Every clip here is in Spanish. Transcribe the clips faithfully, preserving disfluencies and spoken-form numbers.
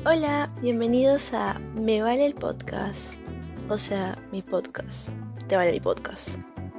Hola, bienvenidos a Me Vale el Podcast, o sea, mi podcast. Te vale mi podcast.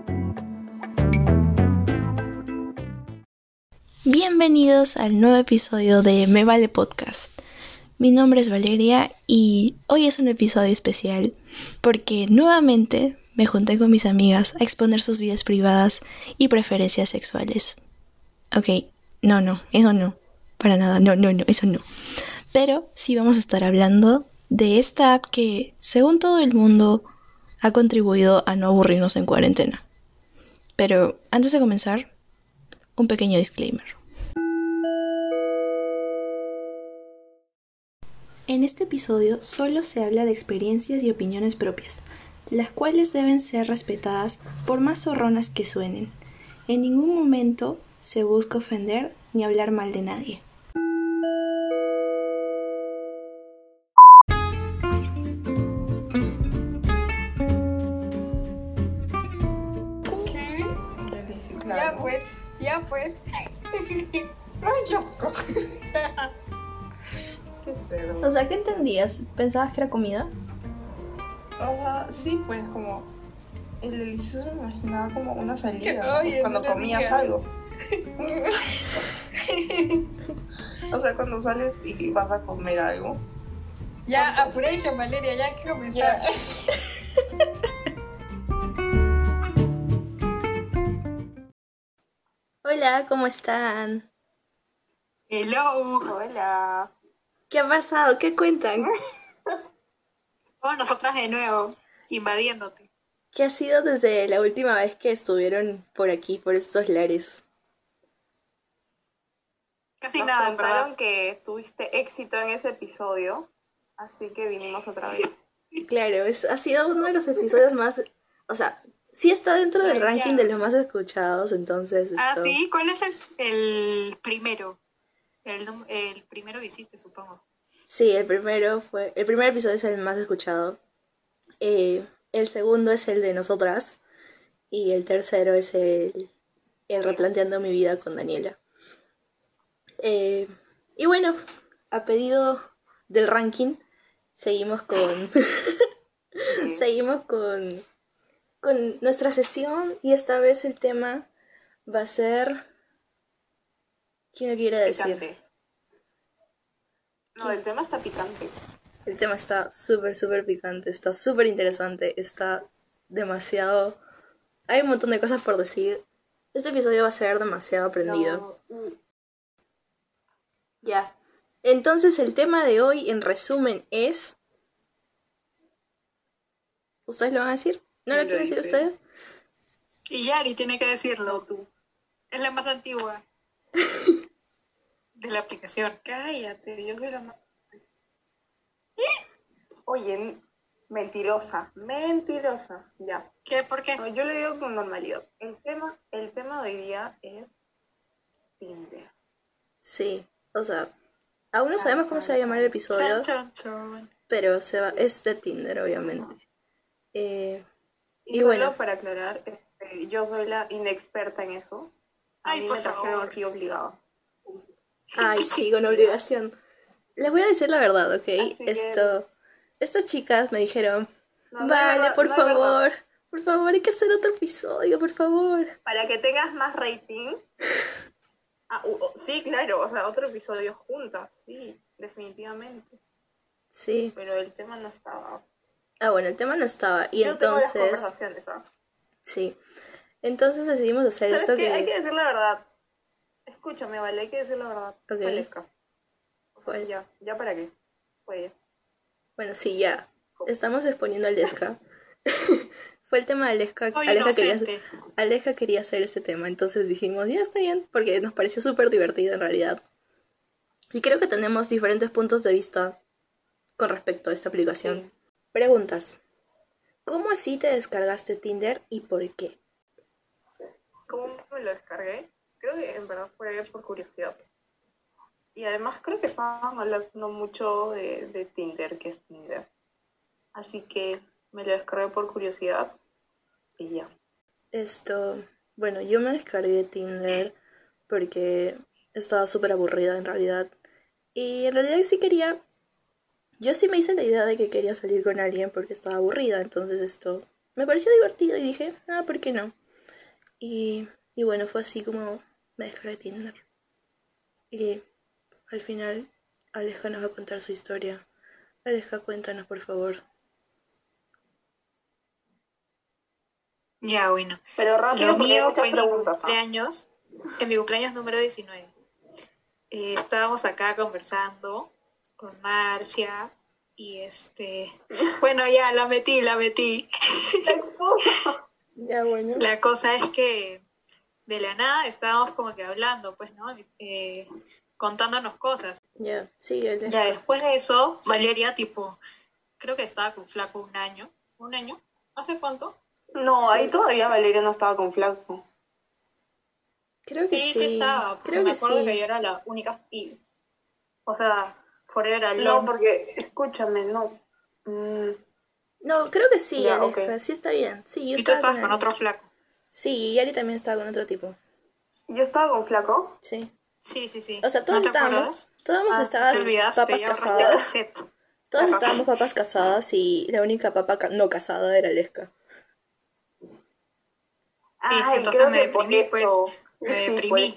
Bienvenidos al nuevo episodio de Me Vale Podcast. Mi nombre es Valeria y hoy es un episodio especial porque nuevamente me junté con mis amigas a exponer sus vidas privadas y preferencias sexuales. Ok, no, no, eso no, para nada, no, no, no, eso no. Pero sí vamos a estar hablando de esta app que, según todo el mundo, ha contribuido a no aburrirnos en cuarentena. Pero antes de comenzar, un pequeño disclaimer. En este episodio solo se habla de experiencias y opiniones propias, las cuales deben ser respetadas por más zorronas que suenen. En ningún momento se busca ofender ni hablar mal de nadie. Ya pues, ya pues. Ay, loco. Qué pedo. O sea, ¿qué entendías? ¿Pensabas que era comida? O sea, sí, pues como el delicioso me imaginaba como una salida, Oye, ¿no? Cuando no le comías digas. algo. O sea, cuando sales y vas a comer algo. Ya, apuration, Valeria, ya hay que comenzar. Hola, ¿cómo están? Hello. Hola. ¿Qué ha pasado? ¿Qué cuentan? Oh, nosotras de nuevo, invadiéndote. ¿Qué ha sido desde la última vez que estuvieron por aquí, por estos lares? Casi Nos nada, en contaron verdad. que tuviste éxito en ese episodio, así que vinimos otra vez. Claro, es, ha sido uno de los episodios más... O sea, sí está dentro del ranking de los más escuchados, entonces Ah, esto... sí, ¿cuál es el, el primero? El, num- el primero que hiciste, supongo. Sí, el primero fue... El primer episodio es el más escuchado. Eh, el segundo es el de nosotras. Y el tercero es el, el Replanteando mi vida con Daniela. Eh, y bueno, a pedido del ranking, seguimos con... seguimos con, con nuestra sesión y esta vez el tema va a ser... ¿Quién lo quiere decir? Picante. No, ¿Quién? el tema está picante. El tema está súper, súper picante, está súper interesante, está demasiado... Hay un montón de cosas por decir. Este episodio va a ser demasiado aprendido. No, mm, Ya. Entonces el tema de hoy, en resumen, es... ¿Ustedes lo van a decir? ¿No lo ¿quién lo quieren decir dice? ustedes? Y Yari tiene que decirlo. No, tú. Es la más antigua de la aplicación. Cállate, yo soy la más... Oye, n- mentirosa, mentirosa, ya. ¿Qué? ¿Por qué? No, yo le digo con normalidad. El tema, el tema de hoy día es Tinder. Sí, o sea, aún no sabemos cómo se va a llamar el episodio, Chan, chan, chan. pero se va, es de Tinder, obviamente. Eh, Y, Y solo bueno. para aclarar, este, yo soy la inexperta en eso. A Ay, mí por me trajeron favor. aquí obligada. ay, sí, con obligación. Les voy a decir la verdad, ¿ok? Así que- Esto, estas chicas me dijeron, No, no es vale, verdad, por no es verdad. favor, por favor, hay que hacer otro episodio, por favor. Para que tengas más rating. Ah, u- o- sí, claro, o sea, otro episodio juntas, sí, definitivamente. Sí. Pero el tema no estaba. Ah, bueno, el tema no estaba. Y Yo tengo las entonces, conversaciones, ¿ah? sí. Entonces decidimos hacer ¿Sabes esto qué? que... Hay que decir la verdad. Escúchame, vale, hay que decir la verdad. Ok. Fue Lesca. O sea, Fue. ya, ya para qué. Fue. Bueno, sí, ya. Estamos exponiendo al Lesca. Fue el tema de Aleska. Soy Aleska quería, inocente. Aleska quería hacer este tema, entonces dijimos, ya está bien, porque nos pareció súper divertido en realidad. Y creo que tenemos diferentes puntos de vista con respecto a esta aplicación. Sí. Preguntas. ¿Cómo así te descargaste Tinder y por qué? ¿Cómo me lo descargué? Creo que en verdad fue por curiosidad. Y además creo que estaban hablando mucho de, de Tinder, que es Tinder. Así que me lo descargué por curiosidad y ya. Esto, bueno, yo me descargué Tinder porque estaba súper aburrida en realidad. Y en realidad sí quería yo sí me hice la idea de que quería salir con alguien porque estaba aburrida, entonces esto me pareció divertido y dije, ah, ¿por qué no? Y, y bueno, fue así como me descargué Tinder. Y al final, Aleja nos va a contar su historia. Aleja, cuéntanos, por favor. Ya, bueno. Pero rápido, Lo porque hay mío muchas fue en mi preguntas. ¿Ah? cumpleaños, en mi cumpleaños número diecinueve. Eh, estábamos acá conversando con Marcia y este... Bueno, ya, la metí, la metí. La expuso. Ya, bueno. La cosa es que de la nada estábamos como que hablando, pues, ¿no? Eh, contándonos cosas. Ya, sí, Aleja. Ya después de eso, Valeria, tipo, creo que estaba con Flaco un año. ¿Un año? ¿Hace cuánto? No, Sí. ahí todavía Valeria no estaba con Flaco. Creo que Sí, sí. sí estaba. Creo me que acuerdo sí. que yo era la única y... O sea, Forever Alone. No, porque, escúchame, no. Mm, No, creo que sí, Ya, Aleja. ok. Sí está bien. Sí, yo Y tú estaba estabas con Ari. otro flaco. Sí, y Ari también estaba con otro tipo. ¿Yo estaba con Flaco? Sí. Sí, sí, sí. O sea, ¿No todos te estábamos, acuerdas? todos Ah, estábamos Te olvidaste, papas ya borraste casadas. cassette. Todos Ajá. estábamos papas casadas y la única papa ca- no casada era Aleska. Sí, Ay, entonces creo me que por deprimí, pues. eso. Me Sí, deprimí.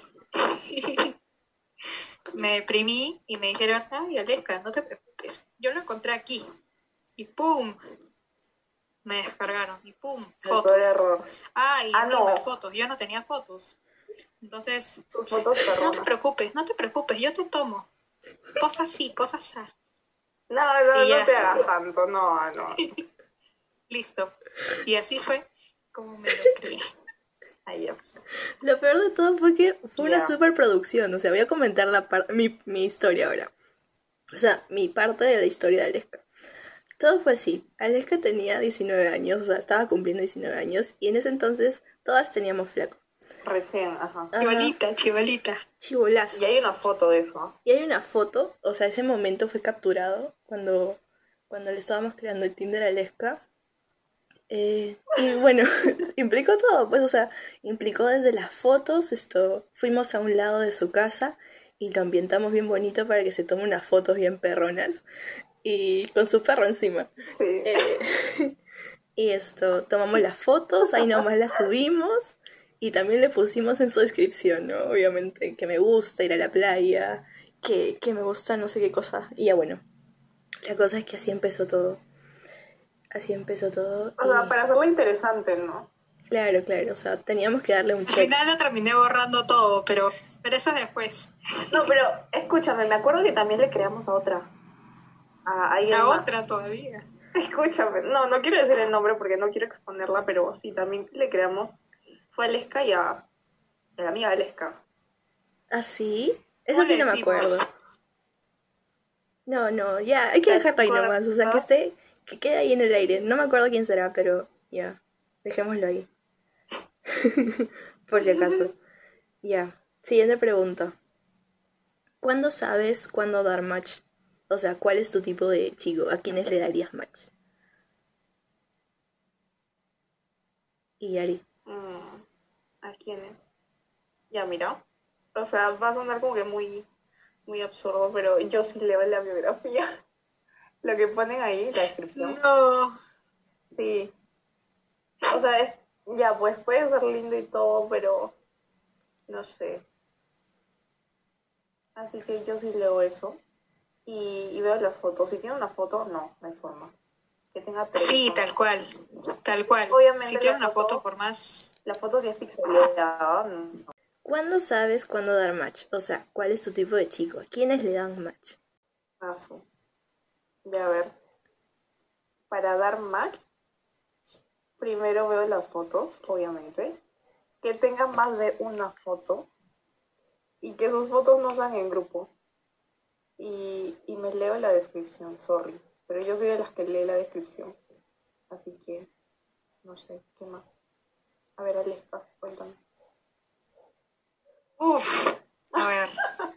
Me deprimí y me dijeron, ay, Aleska, no te preocupes. Yo lo encontré aquí. Y ¡pum! Me descargaron. Y ¡pum! El peor Fotos. error. Ah, y Ah, encima no. fotos. Yo no tenía fotos. Entonces, Tus fotos no te perronas. preocupes, no te preocupes, yo te tomo. Posa así, posa así. No, no, Y ya. no te hagas tanto, no, no. Listo. Y así fue como me lo creé. Ahí ya. Lo peor de todo fue que fue una Ya. superproducción. O sea, voy a comentar la par- mi, mi historia ahora. O sea, mi parte de la historia de Aleska. Todo fue así. Aleska tenía diecinueve años, o sea, estaba cumpliendo diecinueve años. Y en ese entonces todas teníamos flaco. Recién, ajá. Ajá. Chibolita, chibolita. Chibolazos. Y hay una foto de eso. Y hay una foto, o sea, ese momento fue capturado cuando, cuando le estábamos creando el Tinder a Aleska. Eh, y bueno, implicó todo, pues, o sea, implicó desde las fotos, esto, fuimos a un lado de su casa y lo ambientamos bien bonito para que se tome unas fotos bien perronas y con su perro encima. Sí. Eh, y esto, tomamos las fotos, ahí nomás las subimos y también le pusimos en su descripción, ¿no? Obviamente que me gusta ir a la playa, que, que me gusta no sé qué cosa. Y ya bueno, la cosa es que así empezó todo. Así empezó todo. O sea, y- para hacerlo interesante, ¿no? Claro, claro, o sea, teníamos que darle un Al check. final lo terminé borrando todo, pero, pero eso es después. No, pero escúchame, me acuerdo que también le creamos a otra. A alguien La más. otra todavía. Escúchame, no, no quiero decir el nombre porque no quiero exponerla, pero sí, también le creamos. Fue a Aleska y a, a la amiga de Aleska. ¿Ah, sí? Eso ¿Cómo sí le no me decimos? acuerdo. No, no, ya, hay que ¿Te dejarlo ahí acuerdas? nomás, o sea, que esté, que quede ahí en el aire. No me acuerdo quién será, pero ya, dejémoslo ahí. Por si acaso. Ya, siguiente pregunta. ¿Cuándo sabes cuándo dar match? O sea, ¿cuál es tu tipo de chico? ¿A quiénes le darías match? Y Ari. Mm, ¿a quién es? Ya, mira. O sea, va a sonar como que muy, muy absurdo, pero yo sí leo la biografía. Lo que ponen ahí, la descripción. No. Sí. O sea, es, ya, pues puede ser lindo y todo, pero no sé. Así que yo sí leo eso. Y, y veo las fotos. Si tiene una foto, no, no hay forma. Que tenga tres. Sí, ¿no? tal cual. Tal cual. Obviamente Si tiene la una foto, foto- por más... La foto sí es pixelada. no. ¿Cuándo sabes cuándo dar match? O sea, ¿cuál es tu tipo de chico? ¿A quiénes le dan match? Paso. Voy a ver. Para dar match, primero veo las fotos, obviamente. Que tengan más de una foto. Y que sus fotos no sean en grupo. Y, y me leo la descripción, sorry. Pero yo soy de las que lee la descripción. Así que, no sé, ¿qué más? A ver, Aleska, cuéntame. Uf, a ver.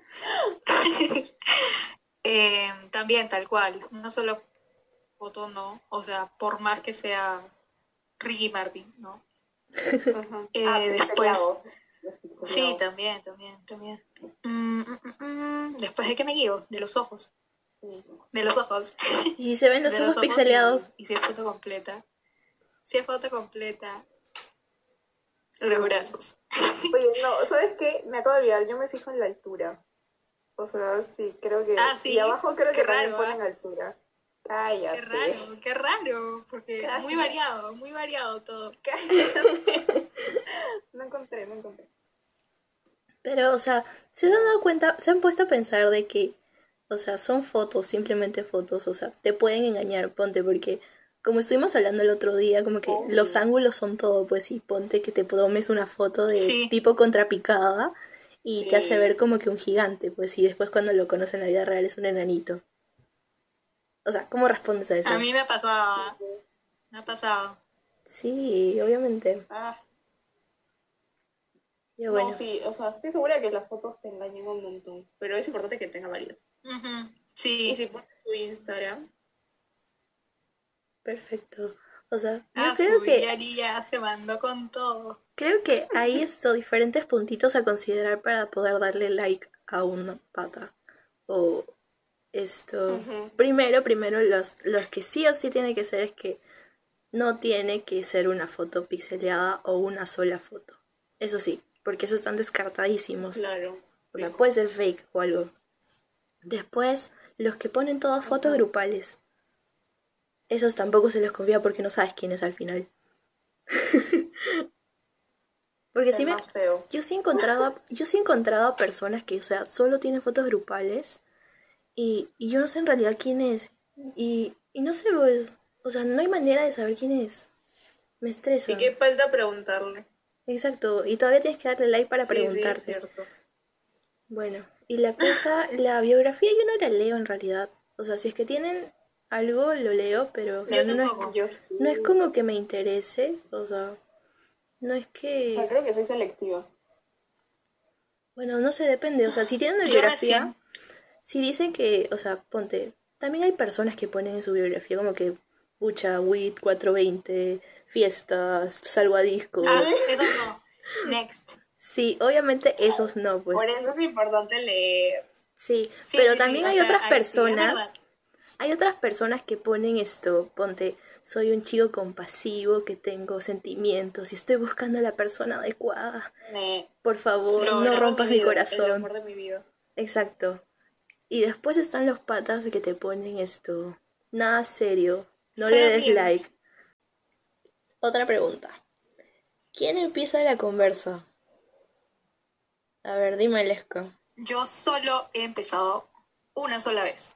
Eh, también tal cual, una sola foto no, o sea, por más que sea Ricky Martin, ¿no? Uh-huh. Eh, ah, después- pixeleado. Los Sí, pixeleados. también, también, también. Mm, mm, mm, mm. Después de qué me guío, de los ojos. Sí. De los ojos. Y si se ven los De ojos pixeleados. Y, y si es foto completa. Si es foto completa. Los brazos. Oye, no, ¿sabes qué? Me acabo de olvidar, yo me fijo en la altura. O sea, sí, creo que... Ah, ¿sí? Y abajo creo Qué que también raro, ponen ¿eh? altura. Cállate. Qué raro, qué raro. Porque Cállate. muy variado, muy variado todo. Cállate. No encontré, no encontré. Pero, o sea, ¿se han dado cuenta? ¿Se han puesto a pensar de que, o sea, son fotos, simplemente fotos? O sea, te pueden engañar, ponte, porque como estuvimos hablando el otro día, como que Obvio. los ángulos son todo, pues, y ponte que te tomes una foto de Sí. tipo contrapicada y te hace Sí. ver como que un gigante, pues, y después cuando lo conoces en la vida real es un enanito. O sea, ¿cómo respondes a eso? A mí me ha pasado. Me ha pasado. Sí, obviamente. Ah, Yo, bueno, no, sí, o sea, estoy segura que las fotos te engañan un montón. Pero es importante que tenga varios. Ujú, Y sí. si pones tu Instagram, perfecto. O sea, yo Ah, creo su que Yari ya se mandó con todo. Creo que hay esto, diferentes puntitos a considerar para poder darle like a una pata. O esto. Ujú. Primero, primero, los, los que sí o sí tiene que ser es que no tiene que ser una foto pixeleada o una sola foto. Eso sí, porque esos están descartadísimos. Claro. O sea, fijo. puede ser fake o algo. Después, los que ponen todas fotos Ujú. grupales. Esos tampoco se los confía porque no sabes quién es al final. Porque sí El me, más feo. yo sí he encontrado, a- yo sí he encontrado a personas que, o sea, solo tienen fotos grupales y, y yo no sé en realidad quién es. Y, y no sé, pues, o sea, no hay manera de saber quién es. Me estresa. ¿Y qué falta preguntarle? Exacto, y todavía tienes que darle like para Sí, sí, es preguntarte. cierto. Bueno, y la cosa, la biografía yo no la leo en realidad. O sea, si es que tienen algo, lo leo, pero o sea, Yo no es, tampoco. Yo sí. no es como que me interese. O sea, no es O sea, que... creo que soy selectiva. Bueno, no sé, depende. O sea, si tienen una Yo biografía... recién. Si dicen que, o sea, ponte, también hay personas que ponen en su biografía como que, pucha, WIT, cuatrocientos veinte, fiestas, salvadiscos. Ah, eso no. Next. Sí, obviamente esos no, Por pues. eso es importante leer. Sí, Sí, pero sí, sí, también o hay sea, otras ahí sí, es personas, verdad. hay otras personas que ponen esto, ponte, soy un chico compasivo, que tengo sentimientos y estoy buscando a la persona adecuada. Me... Por favor, Lo no amor de rompas mi mi vida, el corazón. amor de mi vida. Exacto. Y después están los patas de que te ponen esto. Nada serio. No Solo le des bien. like. Otra pregunta. ¿Quién empieza la conversa? A ver, dime, Lesca. Yo solo he empezado una sola vez.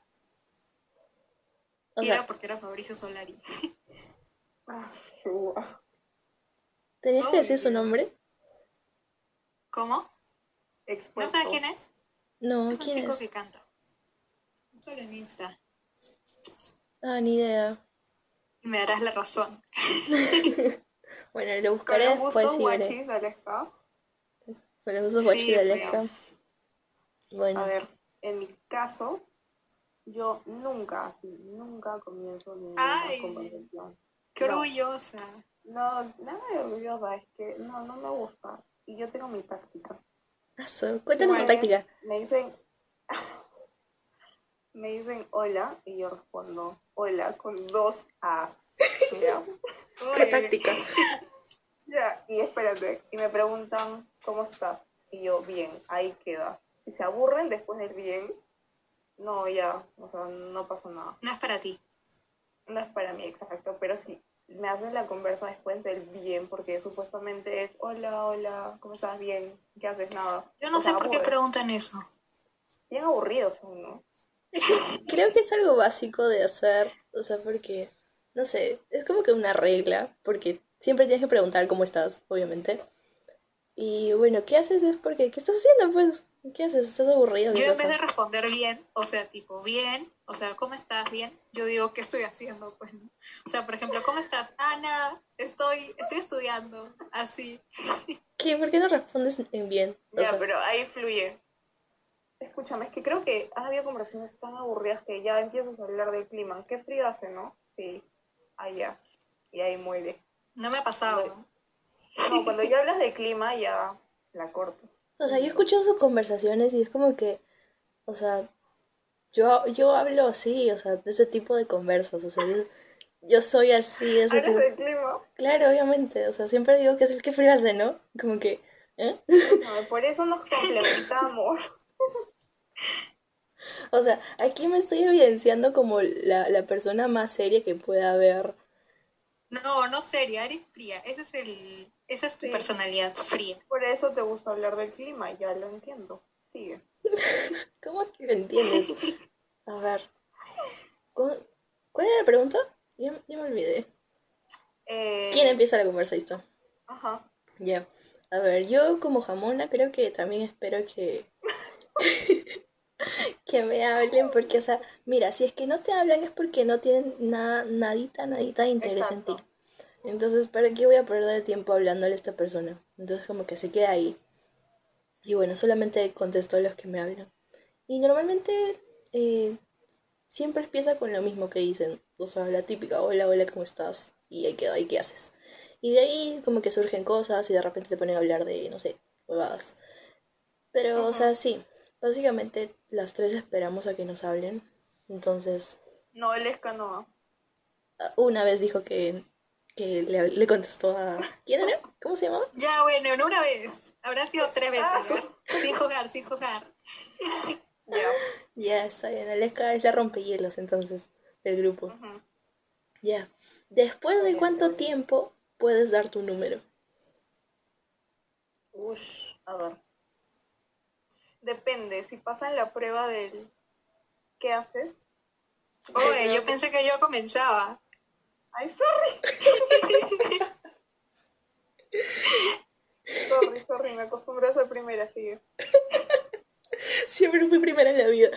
O Y sea, era porque era Fabricio Solari. Ah, su- ¿tenías que decir su Obvio. nombre? ¿Cómo? ¿No Expuesto. sabes quién es? No, Es un ¿quién chico es? que canta. Solo en Insta. Ah, ni idea. Y me darás la razón. Bueno, lo Con buscaré los después gustos y veré. guachis, Aleska. Con los usos guachis Sí, de pues. Lesca. A Bueno, ver, en mi caso, yo nunca, así, nunca comienzo ninguna Ay. conversación. Qué No. orgullosa. No, nada de orgullosa, es que no, no me gusta. Y yo tengo mi táctica. Aso, cuéntanos su Igual. táctica. Me dicen, me dicen hola y yo respondo hola con dos A. ¿Ya? ¿Qué Uy, táctica? Ya, y espérate, y me preguntan, ¿cómo estás? Y yo, bien, ahí queda. Si se aburren después del bien, no, ya, o sea, no pasa nada. no es para ti. No es para mí, exacto, pero sí, me hacen la conversa después del bien, porque supuestamente es, hola, hola, ¿cómo estás? Bien, ¿qué haces? Nada. Yo no O sé sea, por qué aburre. preguntan eso. Bien aburridos son, ¿no? Creo que es algo básico de hacer, o sea, porque, no sé, es como que una regla, porque siempre tienes que preguntar cómo estás, obviamente. Y bueno, ¿qué haces? Es porque, ¿qué estás haciendo? Pues, ¿qué haces? ¿Estás aburrido? ¿Qué Yo en vez pasa? de responder bien, o sea, tipo bien, o sea, ¿cómo estás? Bien, yo digo, ¿qué estoy haciendo? Pues, ¿no? O sea, por ejemplo, ¿cómo estás? Ah, nada, estoy, estoy estudiando, así. ¿Qué? ¿Por qué no respondes en bien? O Ya, sea, pero ahí fluye. Escúchame, es que creo que han habido conversaciones tan aburridas que ya empiezas a hablar del clima. ¿Qué frío hace, no? Sí, allá. Y ahí muere. No me ha pasado, ¿no? No, cuando ya hablas de clima ya la cortas. o sea, yo escucho sus conversaciones y es como que, o sea, Yo, yo hablo así, o sea, de ese tipo de conversas, o sea, yo, yo soy así, de ese ¿Hablas tipo. del clima? Claro, obviamente, o sea, siempre digo que, que frío hace, ¿no? Como que, ¿eh? No, por eso nos complementamos. O sea, aquí me estoy evidenciando como la, la persona más seria que pueda haber. No, no seria, eres fría. Ese es el, esa es tu Sí, personalidad, fría. por eso te gusta hablar del clima, ya lo entiendo. Sigue. ¿Cómo que lo entiendes? A ver, ¿cu- ¿cuál era la pregunta? Ya, ya me olvidé. ¿Quién Eh, empieza la conversación? ajá. Ya. A ver, yo como jamona creo que también espero que, que me hablen porque, o sea, mira, si es que no te hablan es porque no tienen nada, nadita, nadita de interés en ti. Exacto. Entonces, ¿para qué voy a perder el tiempo hablándole a esta persona? Entonces, como que se queda ahí. Y bueno, solamente contesto a los que me hablan. Y normalmente eh, siempre empieza con lo mismo que dicen. O sea, la típica, hola, hola, ¿cómo estás? Y ahí queda, ¿y qué haces? Y de ahí como que surgen cosas y de repente te ponen a hablar de, no sé, huevadas. Pero, o Ujú. sea, sí, básicamente las tres esperamos a que nos hablen. Entonces, No, él es canoa. una vez dijo que, que le, le contestó a... ¿Quién era? ¿Cómo se llamaba? Ya, bueno, no una vez. Habrán sido tres Ah, veces, ¿ya? Sin jugar, sin jugar. ya. Ya, está bien, Aleska es la rompehielos entonces del grupo. Ujú. Ya. ¿Después de Valiente, cuánto valiente. tiempo puedes dar tu número? Ush, a ver. Depende, si pasan la prueba del ¿qué haces? Yo Oye, creo yo que... pensé que yo comenzaba. Ay, sorry. Sorry, sorry, me acostumbré a ser primera, sigue. Siempre fui primera en la vida.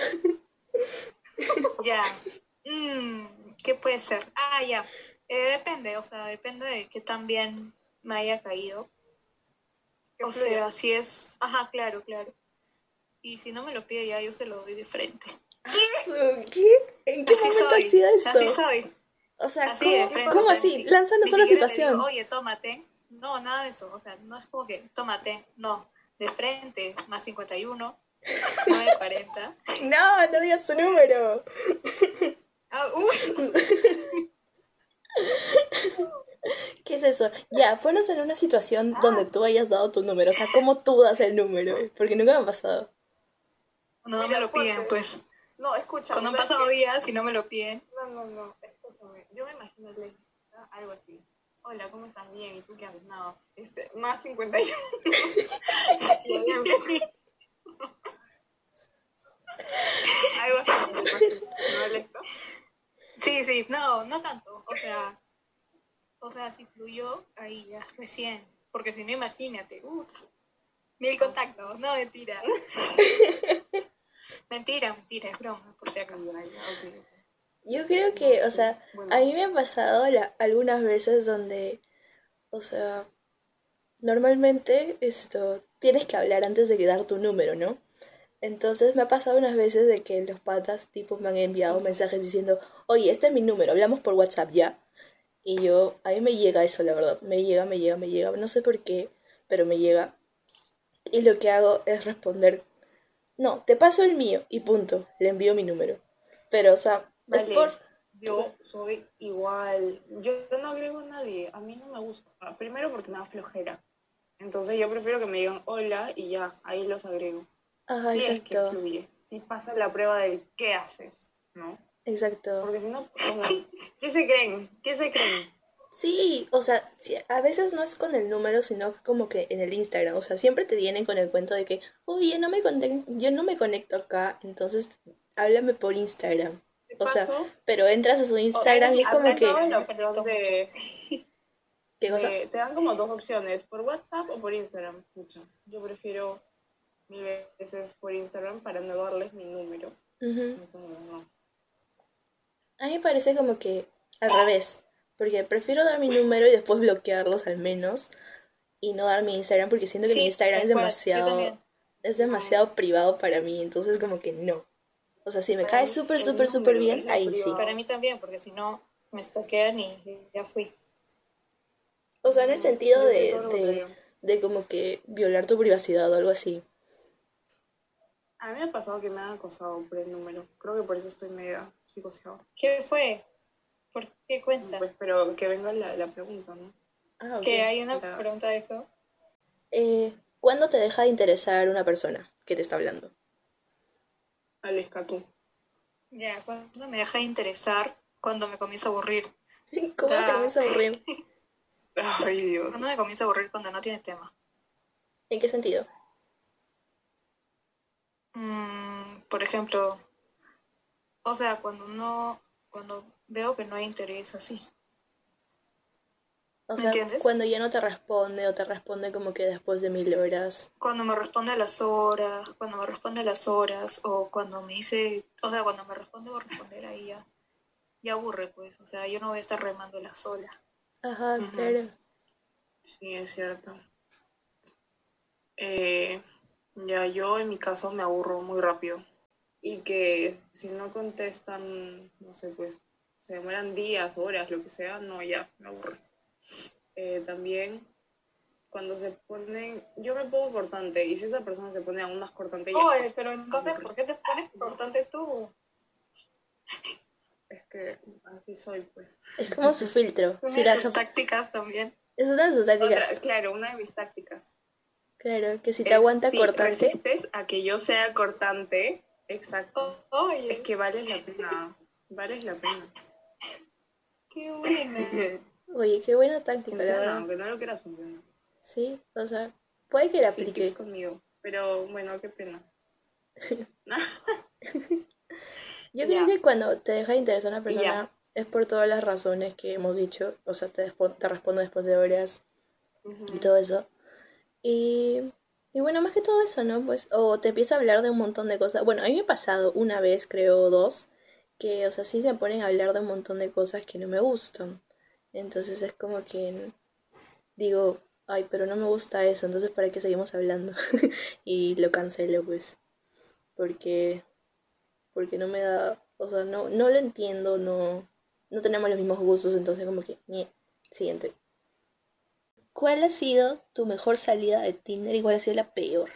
Ya. Mm, ¿qué puede ser? Ah, ya. Eh, depende, o sea, depende de qué tan bien me haya caído. Que O fluya. sea, si es... Ajá, claro, claro. Y si no me lo pide ya, yo se lo doy de frente. Asu, ¿qué? ¿En qué Así momento ha soy, sido así eso? soy. O sea, Así de ¿cómo, Sí frente, o cómo sea, pasa. ni, así? si- Lánzanos ni una siquiera le digo, situación. oye, tómate. No, nada de eso. O sea, no es como que tómate. No, de frente, más cincuenta y uno, nueve cuarenta. No, no digas tu número. Ah, uy. ¿Qué es eso? Ya, ponos en una situación donde Ah, tú hayas dado tu número. O sea, ¿cómo tú das el número? Porque nunca me ha pasado. No, no me mira, lo piden, ponte. pues. No, escúchame, Cuando han ¿sabes pasado qué? días y no me lo piden. No, no, no, escúchame. Yo me imagino el algo así. Hola, ¿cómo estás? Bien, ¿y tú qué haces? No, este, más cincuenta y uno. Y ahí empieza. Algo así, me lo imagino. ¿No, Alexa? Sí, sí, no, no tanto. O sea, o sea, si fluyó, ahí ya, recién. Porque si no, imagínate, uff, mil Ah, contactos. No, mentira. Mentira, mentira, es broma, por si acaso. ya, ya, ok, ok. Yo creo No, que, o sí. sea, a Bueno, mí me ha pasado la- algunas veces donde, o sea, normalmente esto, tienes que hablar antes de dar tu número, ¿no? Entonces me ha pasado unas veces de que los patas tipo me han enviado ujú. mensajes diciendo, oye, este es mi número, hablamos por WhatsApp ya. Y yo, a mí me llega eso, la verdad, me llega, me llega, me llega, no sé por qué, pero me llega. Y lo que hago es responder, no, te paso el mío y punto, le envío mi número. Pero, o sea, es por... Vale, yo soy igual. Yo no agrego a nadie. A mí no me gusta. Primero porque me da flojera. Entonces yo prefiero que me digan hola y ya, ahí los agrego. Ajá, Si es que exacto, fluye. Si pasa la prueba del qué haces, ¿no? exacto. Porque si no, o sea, ¿qué se creen? ¿Qué se creen? Sí, o sea, sí, a veces no es con el número, sino como que en el Instagram. O sea, siempre te vienen con el cuento de que, oye, no me conec- yo no me conecto acá, entonces háblame por Instagram. De O sea, paso, pero entras a su o- ¿Sabes? Instagram y es A ¿has como mí que, notado también la me opción conecto mucho. de, ¿qué cosa? de... Te dan como dos opciones, por WhatsApp o por Instagram? Pucha, yo prefiero mil veces por Instagram para no darles mi número. Ujú. Entonces, no. A mí me parece como que al revés, porque prefiero dar mi número y después bloquearlos al menos y no dar mi Instagram porque siento que mi Sí, Instagram es tal cual, yo demasiado, también. es No, demasiado privado para mí, entonces como que no. O sea, si me para cae mí súper, el súper, súper número bien, es lo ahí sí. Para privado. mí también, porque si no, me estoquean y ya fui. O sea, en el No, sentido yo soy de, todo lo de, contrario. de como que violar tu privacidad o algo así. A mí me ha pasado que me han acosado por el número. Creo que por eso estoy media psicoseada. ¿Qué fue? ¿Por qué cuenta? Pues, pero que venga la, la pregunta, ¿no? Ah, ok. Que hay una La- pregunta de eso. Eh, ¿Cuándo te deja de interesar una persona que te está hablando? Aleska, tú. Ya, cuando me deja de interesar, cuando me comienza a aburrir. ¿Cómo te Da. comienza a aburrir? Ay, Dios. Cuando me comienza a aburrir cuando no tiene tema. ¿En qué sentido? Mm, por ejemplo, o sea, cuando no, cuando veo que no hay interés así. O ¿Me sea, entiendes? cuando ya no te responde o te responde como que después de mil horas. Cuando me responde a las horas, cuando me responde a las horas, o cuando me dice, o sea, cuando me responde por responder ahí ya, ya aburre, pues. O sea, yo no voy a estar remando la sola. Ajá, Ujú. claro. Sí, es cierto. Eh, ya yo en mi caso me aburro muy rápido. Y que si no contestan, no sé, pues se demoran días, horas, lo que sea, no, ya, me aburro. Eh, también cuando se ponen, yo me pongo cortante y si esa persona se pone aún más cortante, ya Oye, pero entonces, aburre. ¿por qué te pones importante tú? Es que así soy, pues. Es como su filtro. Son Si de las tus tácticas también. Es una de sus tácticas. Otra, claro, una de mis tácticas. Claro, que si te Es, aguanta si cortante. resistes a que yo sea cortante, exacto. Oh, oye, Es que vales la pena. Vales la pena. qué buena. Oye, qué buena táctica, la Funciona, verdad. aunque no lo quieras, funciona. Sí, o sea, puede que la Sí, aplique. tips conmigo. Pero bueno, qué pena. Yo Ya. creo que cuando te deja de interesar una Y persona ya. es por todas las razones que hemos dicho. O sea, te, despo- te respondo después de horas y Ujú. todo eso. Y, y bueno, más que todo eso, ¿no? Pues, o te empieza a hablar de un montón de cosas. Bueno, a mí me ha pasado una vez, creo, o dos, que, o sea, sí se ponen a hablar de un montón de cosas que no me gustan. Entonces es como que digo, ay, pero no me gusta eso, entonces ¿para qué seguimos hablando? Y lo cancelo, pues, porque, porque no me da, o sea, no, no lo entiendo, no, no tenemos los mismos gustos, entonces como que, ñe. Siguiente. ¿Cuál ha sido tu mejor salida de Tinder y cuál ha sido la peor?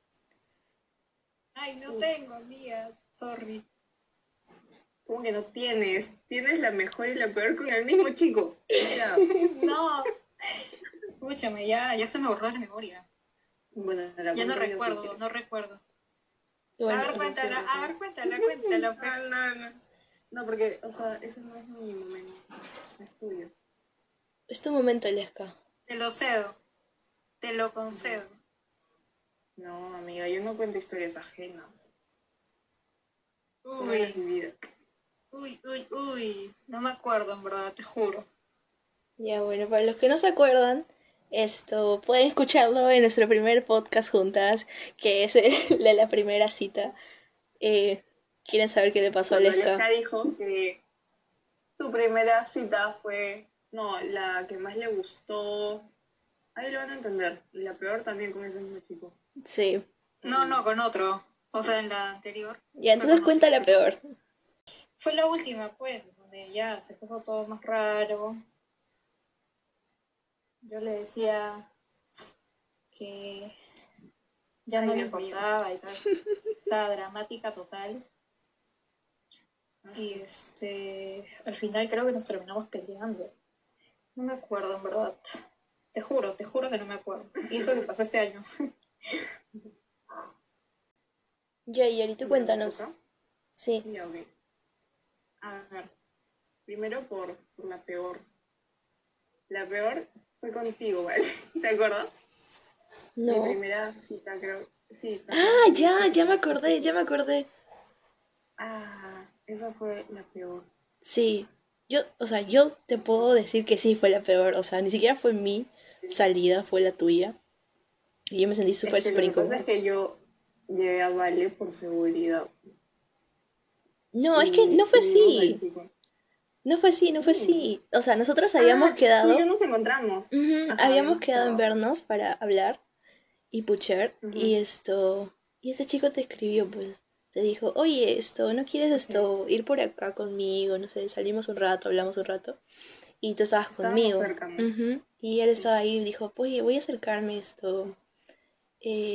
Ay, no tengo amigas, sorry. ¿Cómo que no tienes? Tienes la mejor y la peor con el mismo chico. Ya. No, escúchame, ya, ya se me borró la memoria. Bueno, la Ya no cuento yo si recuerdo, quieres. no recuerdo. Y A bueno, ver, cuéntala, a ver, cuéntala, cuéntala, pues. No, no, no. No, porque, o sea, ese no es mi momento. Es tuyo. es tu momento, Lesca. Te lo cedo, te lo concedo. No, amiga, yo no cuento historias ajenas. Solo las Uy, vividas. uy, uy, uy. No me acuerdo, en verdad, te juro. Ya, bueno, para los que no se acuerdan, esto pueden escucharlo en nuestro primer podcast juntas, que es el de la primera cita. Eh, ¿Quieren saber qué le pasó a Cuando Lesca? Aleska dijo que su primera cita fue, no, la que más le gustó. Ahí lo van a entender. Y la peor también con ese mismo chico. Sí. No, no, con otro. O sea, en la anterior. Ya, fue entonces con cuenta otro. la peor. Fue la última, pues, donde ya se puso todo más raro. Yo le decía que ya Ay, no le Dios mío. importaba y tal. O sea, dramática total. Y este, al final creo que nos terminamos peleando. No me acuerdo, en verdad. Te juro, te juro que no me acuerdo. Y eso que pasó este año. Ya, y ahorita ¿Me cuéntanos. toca? Sí. Ya, ok. A ver, primero por, por la peor. La peor fue contigo, ¿vale? ¿Te acuerdas? Mi No. primera cita, creo. Sí, ¿te Ah, acuerdas que te ya, dije que ya me me acordé, ya me contigo? acordé. Ah, esa fue la peor. Sí. Yo, o sea, yo te puedo decir que sí fue la peor. O sea, ni siquiera fue mi salida, fue la tuya. Y yo me sentí súper, Es que lo súper que pasa incómoda. es que yo llevé a Vale por seguridad. No, es que no Y, fue y vimos al así. chico. No fue así, no fue Sí. así. O sea, nosotros habíamos Ah, tú y quedado, yo nos encontramos. ujú, Ajá, habíamos habíamos quedado en quedado. vernos para hablar y puchar. Y Ujú. esto, y ese chico te escribió, pues, te dijo, oye, esto, ¿no quieres Ujú. esto, ir por acá conmigo? No sé, salimos un rato, hablamos un rato. Y tú estabas Estábamos conmigo. cerca, ¿no? Ujú. Y él Sí. estaba ahí y dijo, oye, voy a acercarme esto. Eh,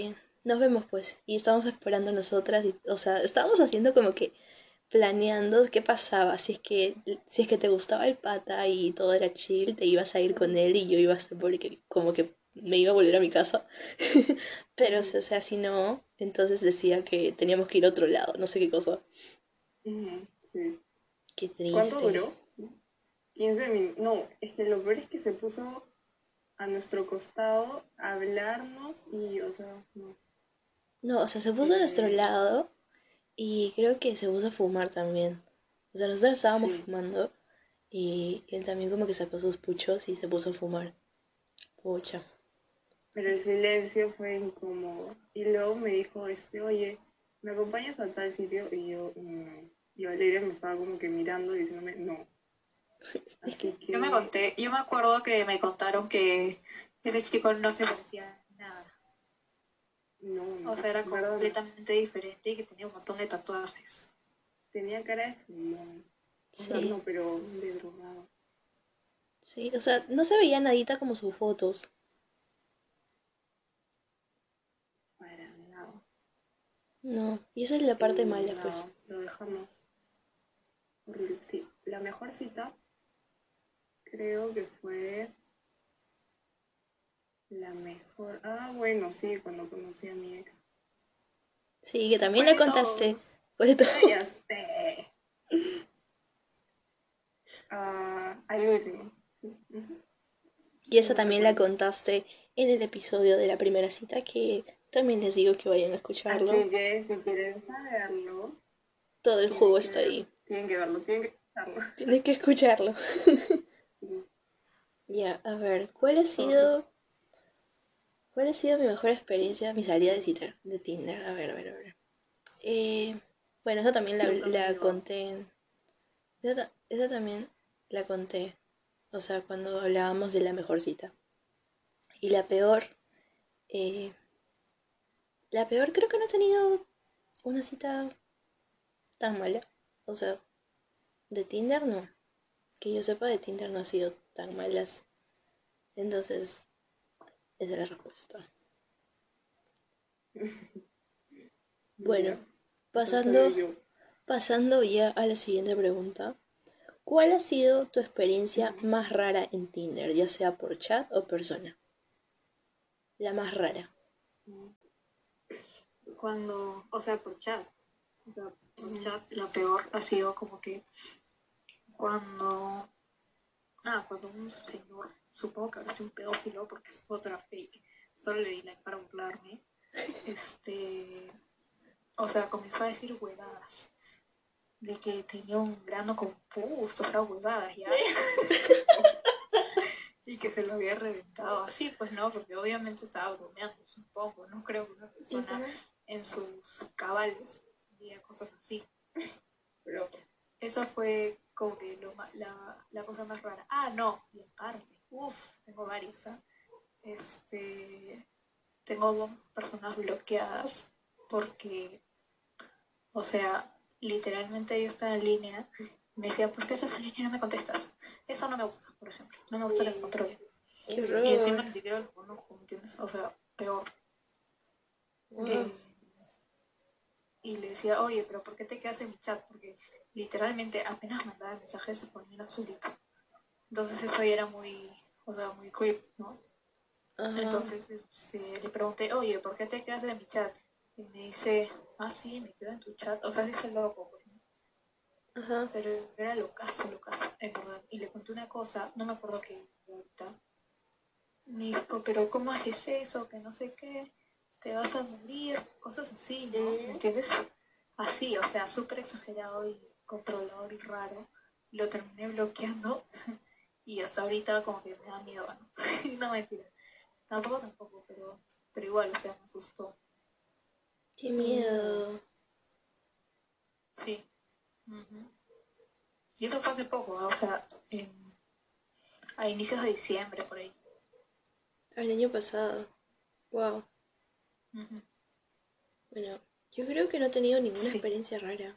nos vemos pues. Y estábamos esperando nosotras, y, o sea, estábamos haciendo como que planeando qué pasaba, si es que, si es que te gustaba el pata y todo era chill, te ibas a ir con él y yo iba a ser porque como que me iba a volver a mi casa. Pero, o Ujú, sea, si no, entonces decía que teníamos que ir a otro lado, no sé qué cosa. ujú, sí. Qué ¿Cuánto triste. duró? Quince minutos. No, es que lo peor es que se puso a nuestro costado a hablarnos y, o sea, no. No, o sea, se puso a nuestro Eh, lado y creo que se puso a fumar también. O sea, nosotros estábamos sí, fumando y él también como que sacó sus puchos y se puso a fumar. Pucha. pero el silencio fue incómodo. Y luego me dijo, este, oye, ¿me acompañas a tal sitio? Y yo, no. Y Valeria me estaba como que mirando y diciéndome, no. Es Así que, Yo me que, conté, yo me acuerdo que me contaron que ese chico no se parecía nada. no, O no, sea, era verdad no. completamente diferente y que tenía un montón de tatuajes. Tenía cara de fumón. O sea, sí, no, pero de drogado. sí, o sea, no se veía nadita como sus fotos. Para nada. No, y esa es la parte Y mala, pues. nada, lo dejamos horrible. Sí, la mejor cita creo que fue la mejor. Ah, bueno, sí, cuando conocí a mi ex. Sí, que también Fue le de contaste. todos. Fue todo. Ah, ya sé. Ah, al último. Sí, ujú, Y sí esa me también la recuerdo. contaste en el episodio de la primera cita, que también les digo que vayan a escucharlo. Así que si quieren saberlo, Todo el jugo tienen que está ver, ahí. tienen que verlo, tienen que escucharlo. Tienes que escucharlo. Sí, Ya, a ver, ¿cuál ha sorry. sido, cuál ha sido mi mejor experiencia, mi salida de cita de Tinder? A ver, a ver, a ver. Eh, bueno, esa también la, Nunca me han la llevado. conté. en- esa, ta- esa también la conté. O sea, cuando hablábamos de la mejor cita. Y la peor, eh, la peor creo que no he tenido una cita tan mala. O sea, de Tinder no. Que yo sepa, de Tinder no ha sido tan malas. Entonces, esa es la respuesta. Bueno, Ya, eso sabía pasando, yo. pasando ya a la siguiente pregunta. ¿Cuál ha sido tu experiencia Ujú. más rara en Tinder, ya sea por chat o persona? La más rara. Cuando, o sea, por chat. O sea, por Ujú. chat, la peor ha sido como que cuando, ah, cuando un señor, supongo que habrá sido un pedófilo porque su foto era fake, solo le di like para burlarme, este, o sea, comenzó a decir huevadas de que tenía un grano compuesto, o sea, huevadas ya, y que se lo había reventado así, pues no, porque obviamente estaba bromeando, supongo, no creo que una ¿Y persona cómo? en sus cabales diga cosas así. Pero, Esa fue como que lo, la, la cosa más rara. Ah, no, y aparte, uff, tengo varias, ¿eh? Este, tengo dos personas bloqueadas porque, o sea, literalmente yo estaba en línea y me decía, ¿por qué estás en línea y no me contestas? Eso no me gusta, por ejemplo. No me gusta que me controlen. ¡Qué Y encima horror! ni siquiera lo conozco, ¿me entiendes? O sea, peor. Wow. Eh, y le decía, oye, pero ¿por qué te quedas en mi chat? Porque literalmente apenas mandaba mensajes se ponía en azulito. Entonces eso ya era muy, o sea, muy creep, ¿no? Ajá, Entonces este, le pregunté, oye, ¿por qué te quedas en mi chat? Y me dice, ah, sí, me quedo en tu chat. O sea, dice loco, pues, ¿no? ajá. Pero era locazo, locazo, en verdad. Y le conté una cosa, no me acuerdo qué ahorita. Me dijo, pero ¿cómo haces eso? Que no sé qué, te vas a morir, cosas así, ¿no? ¿Me ¿qué? entiendes? Así, o sea, súper exagerado y controlador y raro. Lo terminé bloqueando y hasta ahorita como que me da miedo, ¿no? No mentira. Tampoco, tampoco, pero, pero igual, o sea, me asustó. ¡Qué Qué miedo. miedo! Sí. Ujú. Y eso fue hace poco, ¿no? O sea, en- a inicios de diciembre, por ahí. El año pasado. Wow. Ujú. Bueno, yo creo que no he tenido ninguna Sí. experiencia rara.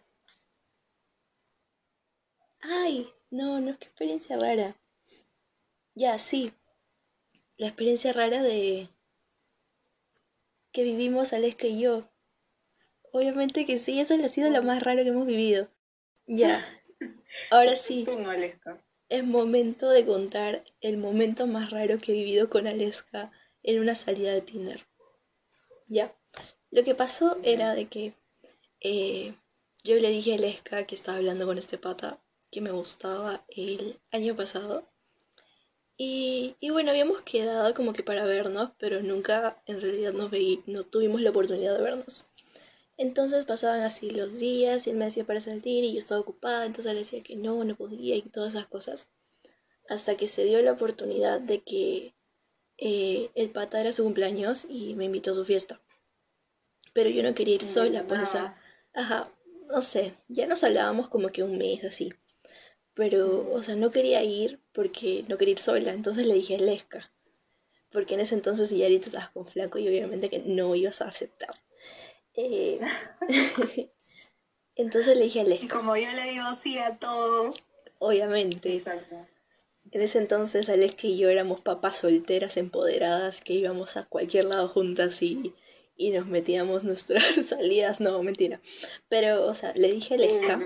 ¡Ay! No, no es que experiencia rara. Ya, sí. La experiencia rara de, que vivimos Aleska y yo. Obviamente que sí, eso ha sido lo más raro que hemos vivido. Ya, ahora sí, Tú no, Aleska. es momento de contar el momento más raro que he vivido con Aleska en una salida de Tinder. Ya, lo que pasó era de que eh, yo le dije a Aleska que estaba hablando con este pata que me gustaba el año pasado. Y, y bueno, habíamos quedado como que para vernos, pero nunca en realidad nos veí, no tuvimos la oportunidad de vernos. Entonces pasaban así los días y él me decía para salir y yo estaba ocupada, entonces le decía que no, no podía y todas esas cosas. Hasta que se dio la oportunidad de que eh, el pata era su cumpleaños y me invitó a su fiesta. Pero yo no quería ir sola, pues o sea, ajá, no sé, ya nos hablábamos como que un mes así. Pero, o sea, no quería ir porque no quería ir sola, entonces le dije a Lesca. Porque en ese entonces ya ahorita estabas con flaco y obviamente que no ibas a aceptar. Eh, entonces le dije a Y Lesca, como yo le digo sí a todo. obviamente. Exacto. En ese entonces Aleska y yo éramos papas solteras empoderadas que íbamos a cualquier lado juntas y, y nos metíamos nuestras salidas. No, mentira. Pero, o sea, le dije a Aleska,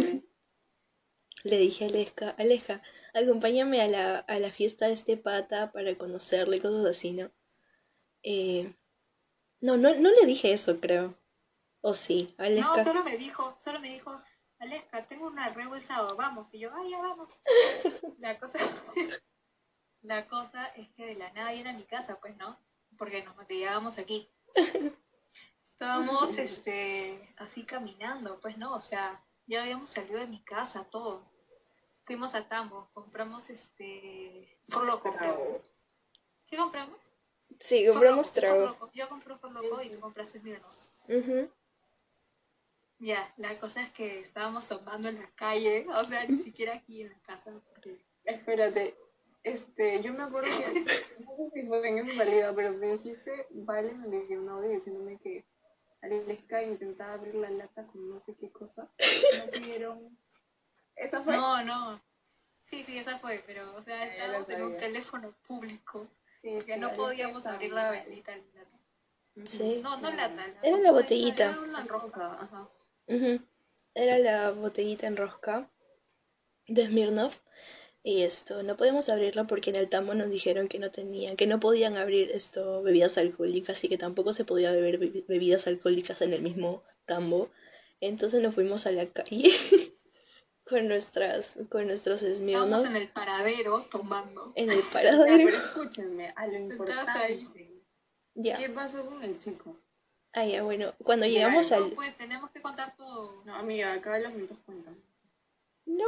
le dije a Aleska, Aleja, acompáñame a la, a la fiesta de este pata para conocerle, cosas así, ¿no? Eh, no, no, no le dije eso, creo. O sí, No, Aleska. solo me dijo, solo me dijo, Aleska, tengo una reu el sábado, vamos. Y yo, ah, ya vamos. La cosa, la cosa es que de la nada viene a mi casa, pues, ¿no? Porque nos maquillábamos aquí. Estábamos, este, así caminando, pues, ¿no? O sea, ya habíamos salido de mi casa, todo. Fuimos a Tambo, compramos, este, por loco, creo. ¿Qué compramos? Sí, Por loco, compramos por trago. loco. Yo compré por loco y tú compraste Smirnoff. Ujú. Ya, la cosa es que estábamos tomando en la calle, o sea, ni siquiera aquí en la casa, porque Espérate, este, yo me acuerdo que, no sé si fue en esa salida, pero me dijiste, vale, me envió un audio diciéndome que Aleska intentaba abrir la lata con no sé qué cosa. No pidieron. ¿Esa fue? no, no. Sí, sí, esa fue, pero, o sea, Ah, ya lo estábamos en un sabía. teléfono público, Sí, que sí, no Aleska podíamos estaba abrir la mal. bendita lata. Sí. No, no lata, la Era la cosita esta, botellita. era una roca. Ajá. Ujú. Era la botellita en rosca de Smirnoff. Y esto, no podemos abrirla porque en el tambo nos dijeron que no tenían, que no podían abrir esto bebidas alcohólicas y que tampoco se podía beber bebi- bebidas alcohólicas en el mismo tambo. Entonces nos fuimos a la calle con nuestras, con nuestros Estábamos Smirnoff en el paradero tomando. en el Ya, paradero. pero escúchenme, a lo Sentadas ahí. importante. Ya. ¿Qué pasó con el chico? Ah, ya, bueno, cuando llegamos Llegaron. No, al... pues tenemos que contar todo. No, amiga, acá los minutos cuentan. No.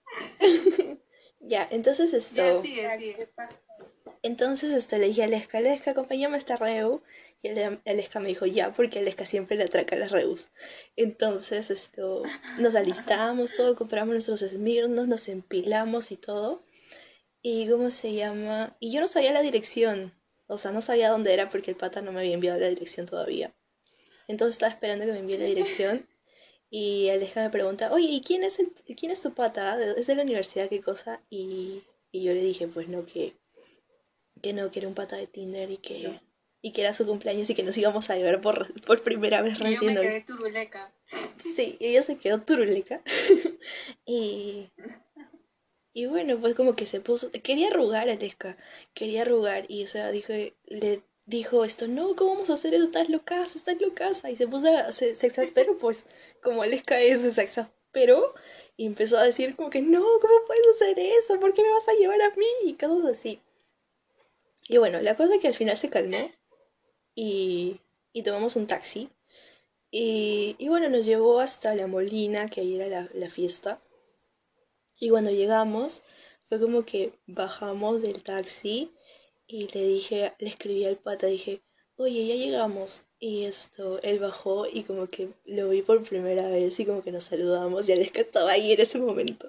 Ya, entonces Ya, esto... sigue, Ya, sigue. ¿qué pasó? Entonces esto le dije a Aleska, Aleska, acompáñame a esta reu. Y Ale- Aleska me dijo ya, porque Aleska siempre le atraca a las reus. Entonces esto, nos alistamos, todo, compramos nuestros esmirnos, nos empilamos y todo. Y cómo se llama. Y yo no sabía la dirección. O sea, no sabía dónde era porque el pata no me había enviado la dirección todavía. Entonces estaba esperando que me envíe la dirección. Y Aleja me pregunta, oye, ¿y quién es, el, quién es tu pata? ¿De- ¿Es de la universidad? ¿Qué cosa? Y, y yo le dije, pues no, que, que no, que era un pata de Tinder y que, y que era su cumpleaños y que nos íbamos a ver por, por primera vez Y yo recién me hoy. quedé turuleca. Sí, y ella se quedó turuleca. y, y bueno, pues como que se puso, quería arrugar a Aleska, quería arrugar y o sea, dije, le dijo esto, no, ¿cómo vamos a hacer eso? Estás locaza, estás locaza. Y se puso, a- se, se exasperó, pues como Aleska es, se exasperó y empezó a decir como que, no, ¿cómo puedes hacer eso? ¿Por qué me vas a llevar a mí? Y cosas así. Y bueno, la cosa es que al final se calmó y, y tomamos un taxi. Y, y bueno, nos llevó hasta La Molina, que ahí era la, la fiesta. Y cuando llegamos, fue como que bajamos del taxi y le dije, le escribí al pata, dije, oye, ya llegamos. Y esto, él bajó y como que lo vi por primera vez y como que nos saludamos y Aleska estaba ahí en ese momento.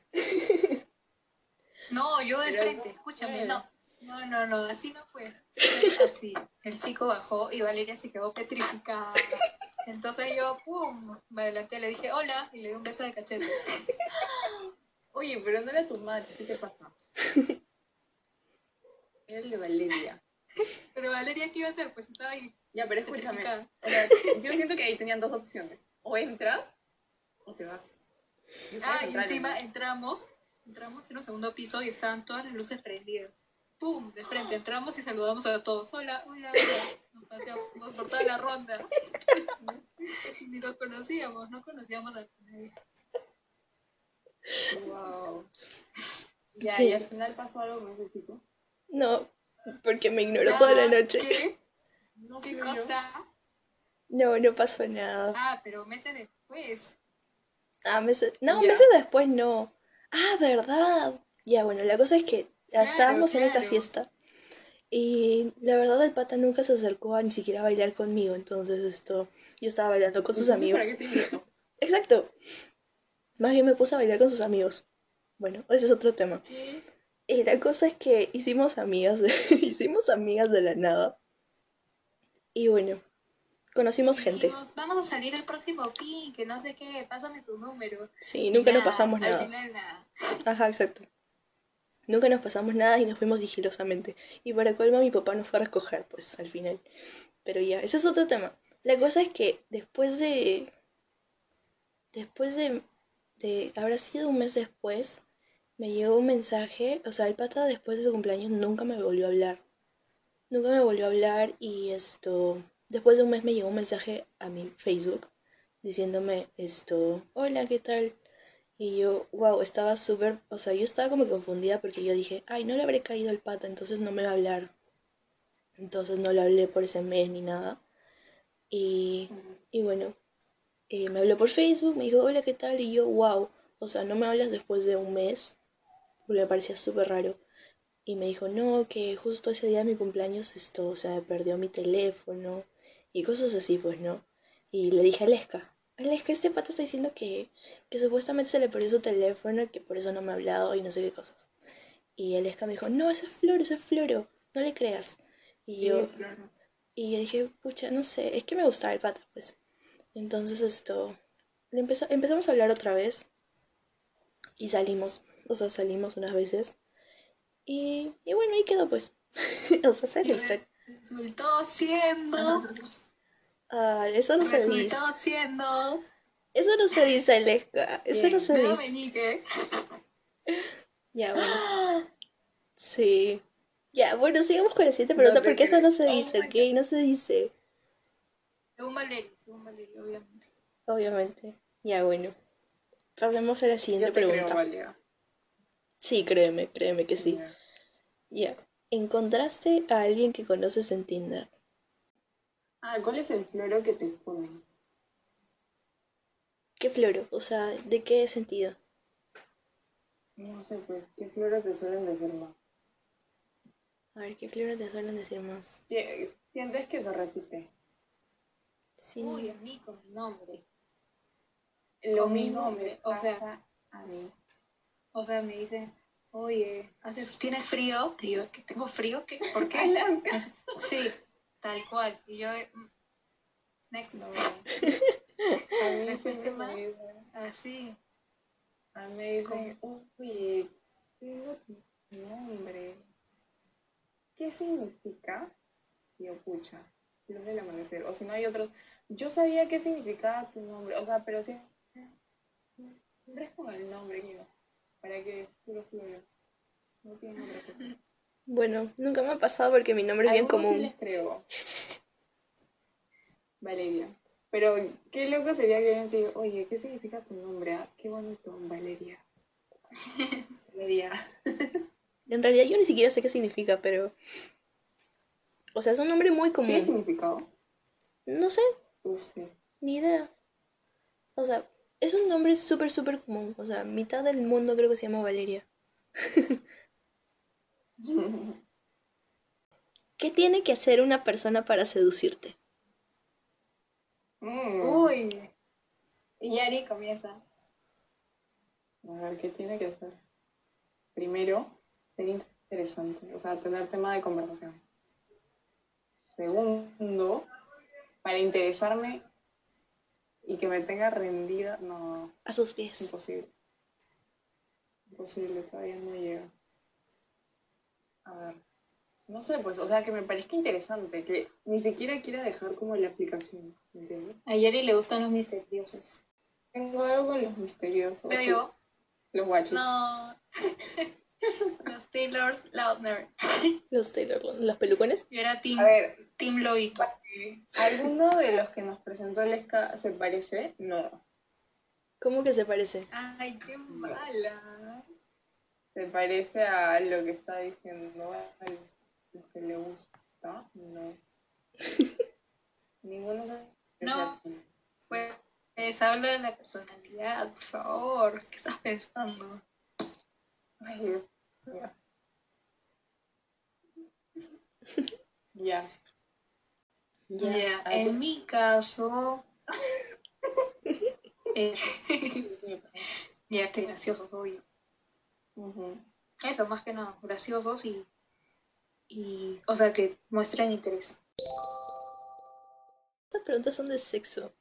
No, yo de Pero frente, ¿cómo escúchame, fue? no. No, no, no, así no fue. Fue así. El chico bajó y Valeria se quedó petrificada. Entonces yo, pum, me adelanté, le dije hola y le di un beso de cachete. Oye, pero no era tu match, ¿qué te pasa? Era el de Valeria. Pero Valeria, ¿qué iba a hacer? Pues estaba ahí. Ya, pero escúchame. Petrificada. O sea, yo siento que ahí tenían dos opciones. O entras o te vas. Y ustedes Ah, y entraron, encima ¿no? entramos, entramos en un segundo piso y estaban todas las luces prendidas. ¡Pum! De frente, entramos y saludamos a todos. Hola, hola, hola. Nos paseamos por toda la ronda. Ni los conocíamos, no conocíamos a nadie. Wow. Ya, Sí. y al final pasó algo con ese chico. No, porque me ignoró toda la Nada, noche. ¿Qué? No ¿Qué fluyó. cosa? No, no pasó nada. Ah, pero meses después. Ah, meses... No, Ya. meses después no. Ah, ¿verdad? Ya, bueno, la cosa es que ya Claro, estábamos en esta claro. fiesta. Y la verdad el pata nunca se acercó a ni siquiera bailar conmigo. Entonces esto, yo estaba bailando con sus Entonces, ¿para amigos. qué te invitó? Exacto. Más bien me puse a bailar con sus amigos. Bueno, ese es otro tema. ¿Qué? Y la cosa es que hicimos amigas de, hicimos amigas de la nada. Y bueno, conocimos gente. Dijimos, vamos a salir el próximo pin, que no sé qué, pásame tu número. Sí, Y nunca nos nada, pasamos al nada. final nada. Ajá, exacto. Nunca nos pasamos nada y nos fuimos sigilosamente. Y para colmo mi papá nos fue a recoger, pues, al final. Pero ya, ese es otro tema. La cosa es que después de... Después de... de habrá sido un mes después, me llegó un mensaje. O sea, el pata después de su cumpleaños nunca me volvió a hablar. Nunca me volvió a hablar y esto... Después de un mes me llegó un mensaje a mi Facebook diciéndome esto... Hola, ¿qué tal? Y yo, wow, estaba súper, o sea, yo estaba como confundida porque yo dije, ay, no le habré caído al pata, entonces no me va a hablar. Entonces no le hablé por ese mes ni nada. Y, y bueno, eh, me habló por Facebook, me dijo, hola, ¿qué tal? Y yo, wow, o sea, no me hablas después de un mes, porque me parecía súper raro. Y me dijo, no, que justo ese día de mi cumpleaños esto, o sea, perdió mi teléfono y cosas así, pues, ¿no? Y le dije a Aleska, Aleska, este pata está diciendo que, que supuestamente se le perdió su teléfono y que por eso no me ha hablado y no sé qué cosas. Y Aleska me dijo, no, eso es Floro, eso es Floro, no le creas. Y yo, Sí, claro. y yo dije, pucha, no sé, es que me gustaba el pata, pues. Entonces esto, le empezó, empezamos a hablar otra vez y salimos, o sea, salimos unas veces. Y, y bueno, ahí quedó pues. O sea, esa es Y la historia. resultó siendo, Ah, eso no se dice. resultó siendo, Eso no se dice, Aleska. Eso no Bien. se dedo dice. meñique. Ya, bueno. Sí. Ya, bueno, sigamos con la siguiente No pregunta te porque eso creo. no se Oh dice, my ¿ok? God. No se dice. Según Valeria, según Valeria, obviamente. Obviamente. Ya, bueno. Pasemos a la siguiente Yo te creo, pregunta. Valia. Sí, créeme, créeme que sí. Ya. Ya. ¿Encontraste a alguien que conoces en Tinder? Ah, ¿cuál es el floro que te ponen? ¿Qué floro? O sea, ¿de qué sentido? No sé, pues, ¿qué floro te suelen decir más? A ver, ¿qué floro te suelen decir más? ¿Qué- ¿Sientes que se repite? Sí. Uy, a mí con mi nombre. Lo Con mi mismo nombre, me o sea- pasa a mí. O sea, me dicen, oye, ¿hace- ¿tienes frío? Y yo, ¿que tengo frío? ¿Qué? ¿Por qué? Adelante. Me dice, sí, tal cual. Y yo, mm, next. No. A mí Después, siempre ¿qué más? me dicen, Así. a mí me dicen, oye, tengo tu nombre. ¿Qué significa? Y yo, pucha, luz del amanecer. O si no hay otros. Yo sabía qué significaba tu nombre, o sea, pero siempre es con el nombre, yo. ¿Para qué es puro floro? No tiene otra cosa. Bueno, nunca me ha pasado porque mi nombre es bien Algunos sí común. les creo. Valeria. Pero qué loco sería que alguien te diga, oye, ¿qué significa tu nombre? Ah, qué bonito, Valeria. Valeria. En realidad yo ni siquiera sé qué significa, pero... O sea, es un nombre muy ¿Tiene común. significado? No sé, Uf, sí. ni idea. O sea, es un nombre súper, súper común. O sea, mitad del mundo creo que se llama Valeria. ¿Qué tiene que hacer una persona para seducirte? Mm. Uy. Y Yari comienza. A ver, ¿qué tiene que hacer? Primero, ser interesante, o sea, tener tema de conversación. Segundo, para interesarme y que me tenga rendida, no, A sus pies. imposible. Imposible, todavía no llega. A ver, no sé, pues, o sea, que me parezca interesante, que ni siquiera quiera dejar como la aplicación, ¿me entiendes? A Yeri le gustan los misteriosos. Tengo algo con los misteriosos. Pero yo, Los guachos. no. Los Taylor Lautner. Los Taylor, los pelucones. Yo era Team, A ver, team Loito. ¿alguno de los que nos presentó Lesca se parece? No. ¿Cómo que se parece? Ay, qué mala. ¿Se parece a lo que está diciendo a lo que le gusta? No. Ninguno se No. Pues, pues habla de la personalidad, por favor. ¿Qué estás pensando? Ay, Dios mío. Ya. Ya, Ya. en mi caso. eh, ya, este graciosos, obvio. Ujú. Eso, más que nada, graciosos y. y o sea, que muestren interés. Estas preguntas son de sexo.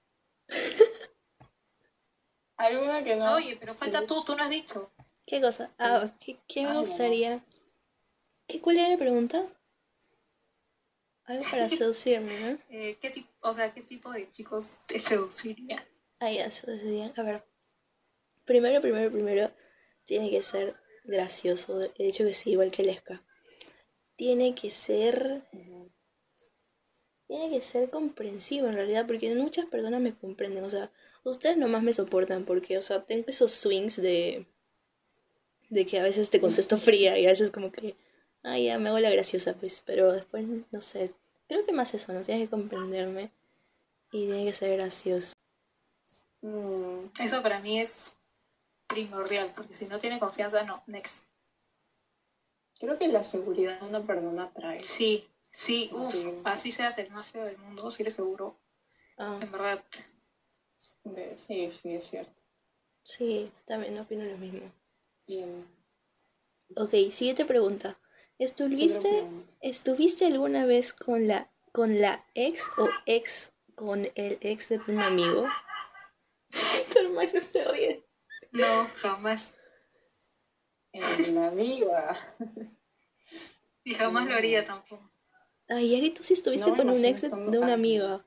¿Alguna que no? Oye, pero falta Sí. tú, tú no has dicho. ¿Qué cosa? Ah, ¿qué, qué me Ay, no. gustaría? ¿Qué, ¿Cuál era la pregunta? Algo para seducirme, ¿no? Eh, ¿qué tipo, o sea, qué tipo de chicos te seducirían? Ah, ya, seducirían. A ver. Primero, primero, primero, tiene que ser gracioso. He dicho que sí, igual que Lesca. Tiene que ser... Ujú. Tiene que ser comprensivo en realidad, porque muchas personas me comprenden. O sea, ustedes nomás me soportan porque, o sea, tengo esos swings de... De que a veces te contesto fría y a veces como que... Ah, ya, me hago la graciosa, pues. Pero después, no sé. Creo que más eso, ¿no? Tienes que comprenderme y tiene que ser gracioso. Mm, Eso para mí es primordial, porque si no tiene confianza, no, next. creo que la seguridad de una persona trae. Sí, sí, uff, Sí. así seas el más feo del mundo, si eres seguro, Ah, en verdad. De- sí, sí, es cierto. sí, también opino lo mismo. Bien. Ok, siguiente pregunta. Otra ¿Estuviste, pregunta. ¿estuviste alguna vez con la, con la ex o ex con el ex de un amigo? Tu hermano se ríe. No, jamás. En la vida. Y jamás lo haría tampoco. Ay, Ari, tú sí estuviste No me con un imagino ex de, estando- de una ah, amiga.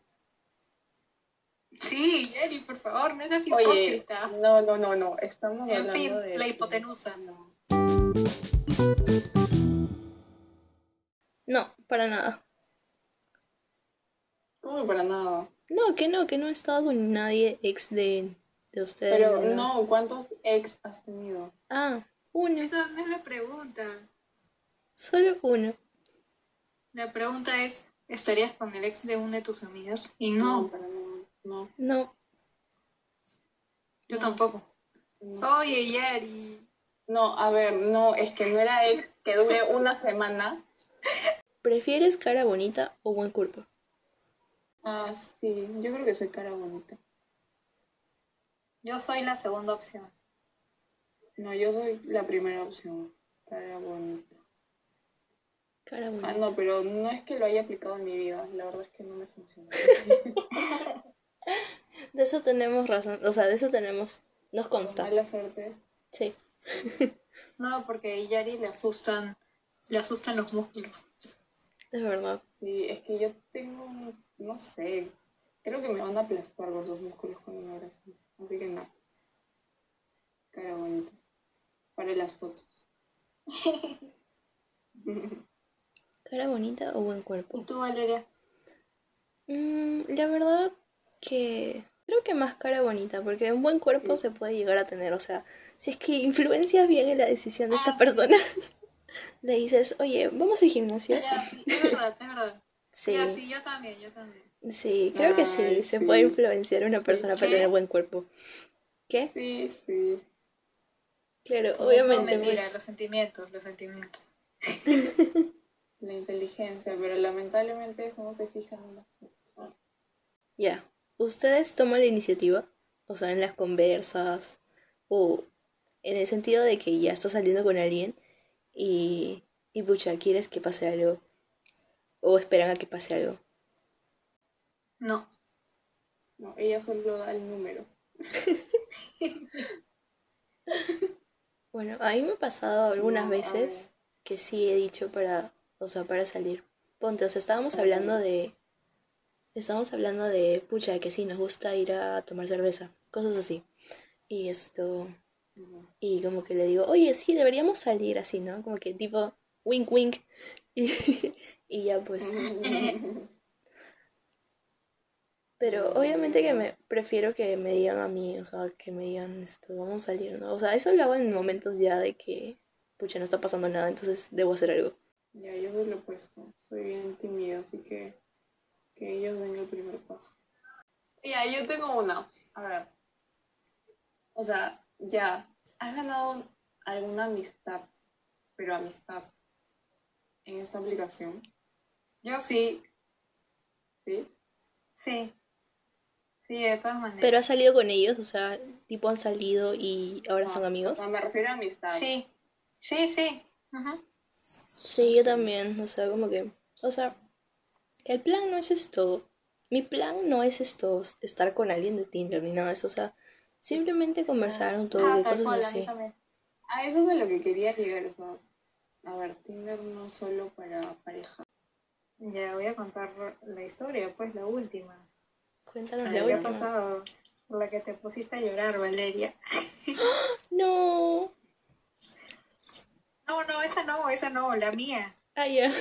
Sí, Yeri, por favor, no seas Oye, hipócrita. no, no, no, no. Estamos En hablando fin, de... la hipotenusa. No. No, para nada. ¿Cómo que para nada? No, que no, que no he estado con nadie ex de, de ustedes. Pero ni nada. no, ¿cuántos ex has tenido? Ah, uno. Esa no es la pregunta. Solo uno. La pregunta es, ¿estarías con el ex de una de tus amigas? Y No, no, para nada. No, No. yo no. tampoco. no. Oye, Yeri. No, a ver, no, es que no era ex que dure una semana. ¿Prefieres cara bonita o buen cuerpo? Ah, sí, yo creo que soy cara bonita. Yo soy la segunda opción. No, yo soy la primera opción. Cara bonita. Cara Ah, bonita. no, pero no es que lo haya aplicado en mi vida. La verdad es que no me funciona. De eso tenemos razón. O sea, de eso tenemos... Nos Con consta. mala suerte. Sí. No, porque a Yari le asustan, le asustan los músculos. Es verdad. Sí, es que yo tengo, un- no sé, creo que me van a aplastar los dos músculos cuando me abracen. Así que no. Cara bonita. Para las fotos. Cara bonita o buen ¿Y cuerpo. tú, Valeria? Mm, la verdad que... Creo que más cara bonita, porque un buen cuerpo Sí. se puede llegar a tener. O sea, si es que influencias bien en la decisión de esta Ah, persona, le dices, oye, vamos al gimnasio. Ya, sí, es verdad, es verdad. Sí, Ya, sí, yo también, yo también. sí, creo que sí. Ay, Se sí. puede influenciar a una persona para ¿Qué? tener buen cuerpo. ¿Qué? Sí, sí. Claro, No, obviamente, mentira, pues. los sentimientos, los sentimientos. La inteligencia, pero lamentablemente eso no se fija en las fotos. Ya. ¿Ustedes toman la iniciativa? O sea, en las conversas. O en el sentido de que ya estás saliendo con alguien y, y pucha, quieres que pase algo. O esperan a que pase algo. No. No, ella solo da el número. Bueno, a mí me ha pasado algunas No, a veces que sí he dicho para, o sea, para salir. Ponte, o sea, estábamos hablando de... Estábamos hablando de, pucha, que sí, nos gusta ir a tomar cerveza, cosas así. Y esto... Y como que le digo, oye, sí, deberíamos salir así, ¿no? Como que tipo, wink, wink. Y, y ya pues. Pero obviamente que me prefiero que me digan a mí, o sea, que me digan esto, vamos a salir, ¿no? O sea, eso lo hago en momentos ya de que, pucha, no está pasando nada, entonces debo hacer algo. Ya, yo soy lo opuesto. Soy bien tímida, así que que ellos den el primer paso. Ya, yo tengo una. A ver. O sea, ya, ¿has ganado alguna amistad, pero amistad, en esta aplicación? Yo sí, ¿Sí? sí, sí, de todas maneras. Pero has salido con ellos, o sea, tipo han salido y ahora son No, amigos. o sea, me refiero a amistad. Sí, sí, sí. Ujú. Sí, yo también, o sea, como que, o sea, el plan no es esto, mi plan no es esto, estar con alguien de Tinder ni nada de eso, o sea, simplemente conversar un toque, Ah, tal cosas cual, a mí así. también. A eso es de lo que quería llegar, o sea, a ver, Tinder no solo para pareja. Ya voy a contar la historia, pues la última. Cuéntanos Ay, la La que ha ya. última. pasado, por la que te pusiste a llorar, Valeria. No, No, no, esa no, esa no, la mía. ah, ya.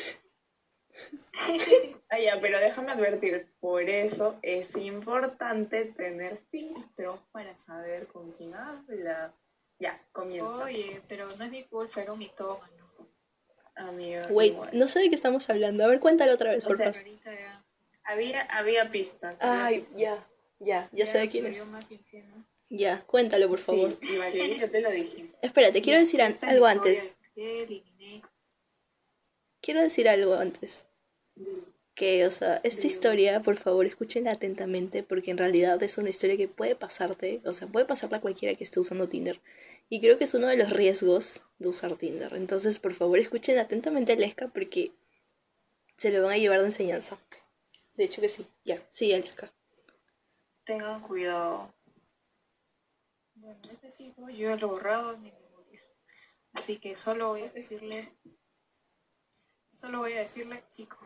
Ah, ya, pero déjame advertir, por eso es importante tener filtros para saber con quién hablas. Ya, comienza. Oye, pero no es mi culpa, era un mitómano. Amiga, Wait, igual. no sé de qué estamos hablando, a ver, cuéntalo otra vez, O por sea, favor. Ahorita ya, Había, había pistas. había Ay, pistas. ya, ya, ya sé de quién volvió es. más ingenuo. Ya, cuéntalo, por favor. Sí, y Valeria, yo te lo dije. Espérate, quiero Ya, decir an- esta es algo la historia antes. de que eliminé. Quiero decir algo antes. Que, o sea, esta historia, por favor, escúchenla atentamente, porque en realidad es una historia que puede pasarte, o sea, puede pasarla a cualquiera que esté usando Tinder. Y creo que es uno de los riesgos de usar Tinder. Entonces, por favor, escuchen atentamente a Aleska, porque se lo van a llevar de enseñanza. De hecho que sí. Ya, sí, Aleska. Tengan cuidado. Bueno, este tipo yo lo he borrado en mi memoria. Así que solo voy a decirle, solo voy a decirle, chico.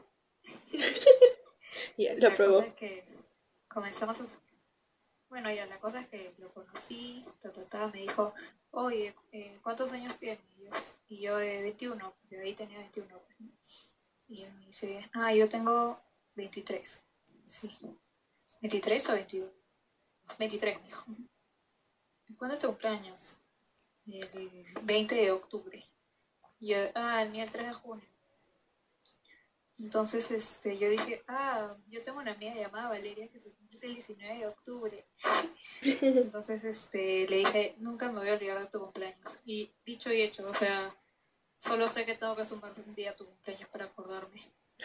Ya, lo La aprobó. cosa es que comenzamos a... Bueno, ya, la cosa es que lo conocí, ta, ta, ta, me dijo, oye, eh, ¿cuántos años tienes? Y yo, y yo de veintiuno, porque ahí tenía veintiuno. Pues, ¿no? Y él me dice, ah, yo tengo veintitrés. Sí. ¿veintitrés o veintidós? veintitrés, me dijo. ¿Cuándo es tu cumpleaños? El veinte de octubre. Y yo, ah, el mío el tres de junio. Entonces, este, yo dije, ah, yo tengo una amiga llamada Valeria que se cumple el diecinueve de octubre. Entonces, este, le dije, nunca me voy a olvidar de tu cumpleaños. Y dicho y hecho, o sea, solo sé que tengo que sumar un día a tu cumpleaños para acordarme.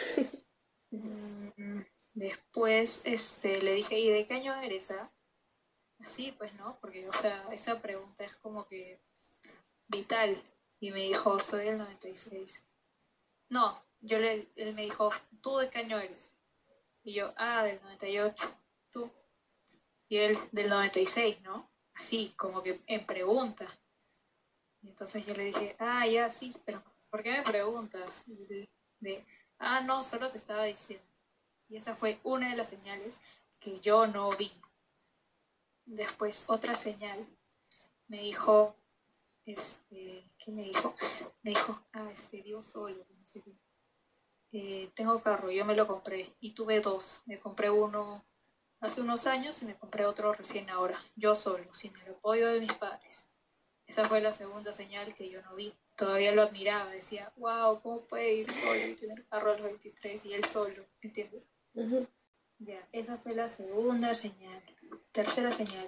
Mm, Después, este, le dije, ¿y de qué año eres, ah? Así, pues, ¿no? Porque, o sea, esa pregunta es como que vital. Y me dijo, soy del noventa y seis. No, yo le, él me dijo, ¿tú de qué año eres? Y yo, ah, del noventa y ocho. ¿Tú? Y él, del noventa y seis, ¿no? Así, como que en pregunta. Y entonces yo le dije, ah, ya, sí, pero ¿por qué me preguntas? Y de, de, ah, no, solo te estaba diciendo. Y esa fue una de las señales que yo no vi. Después, otra señal, me dijo, este, ¿qué me dijo? Me dijo, ah, este, vivo solo, no sé qué. Eh, tengo carro, yo me lo compré y tuve dos. Me compré uno hace unos años y me compré otro recién ahora, yo solo, sin el apoyo de mis padres. Esa fue la segunda señal que yo no vi. Todavía lo admiraba, decía, wow, ¿cómo puede ir solo y tener carro a los veintitrés y él solo? ¿Entiendes? Uh-huh. Ya, esa fue la segunda señal. Tercera señal.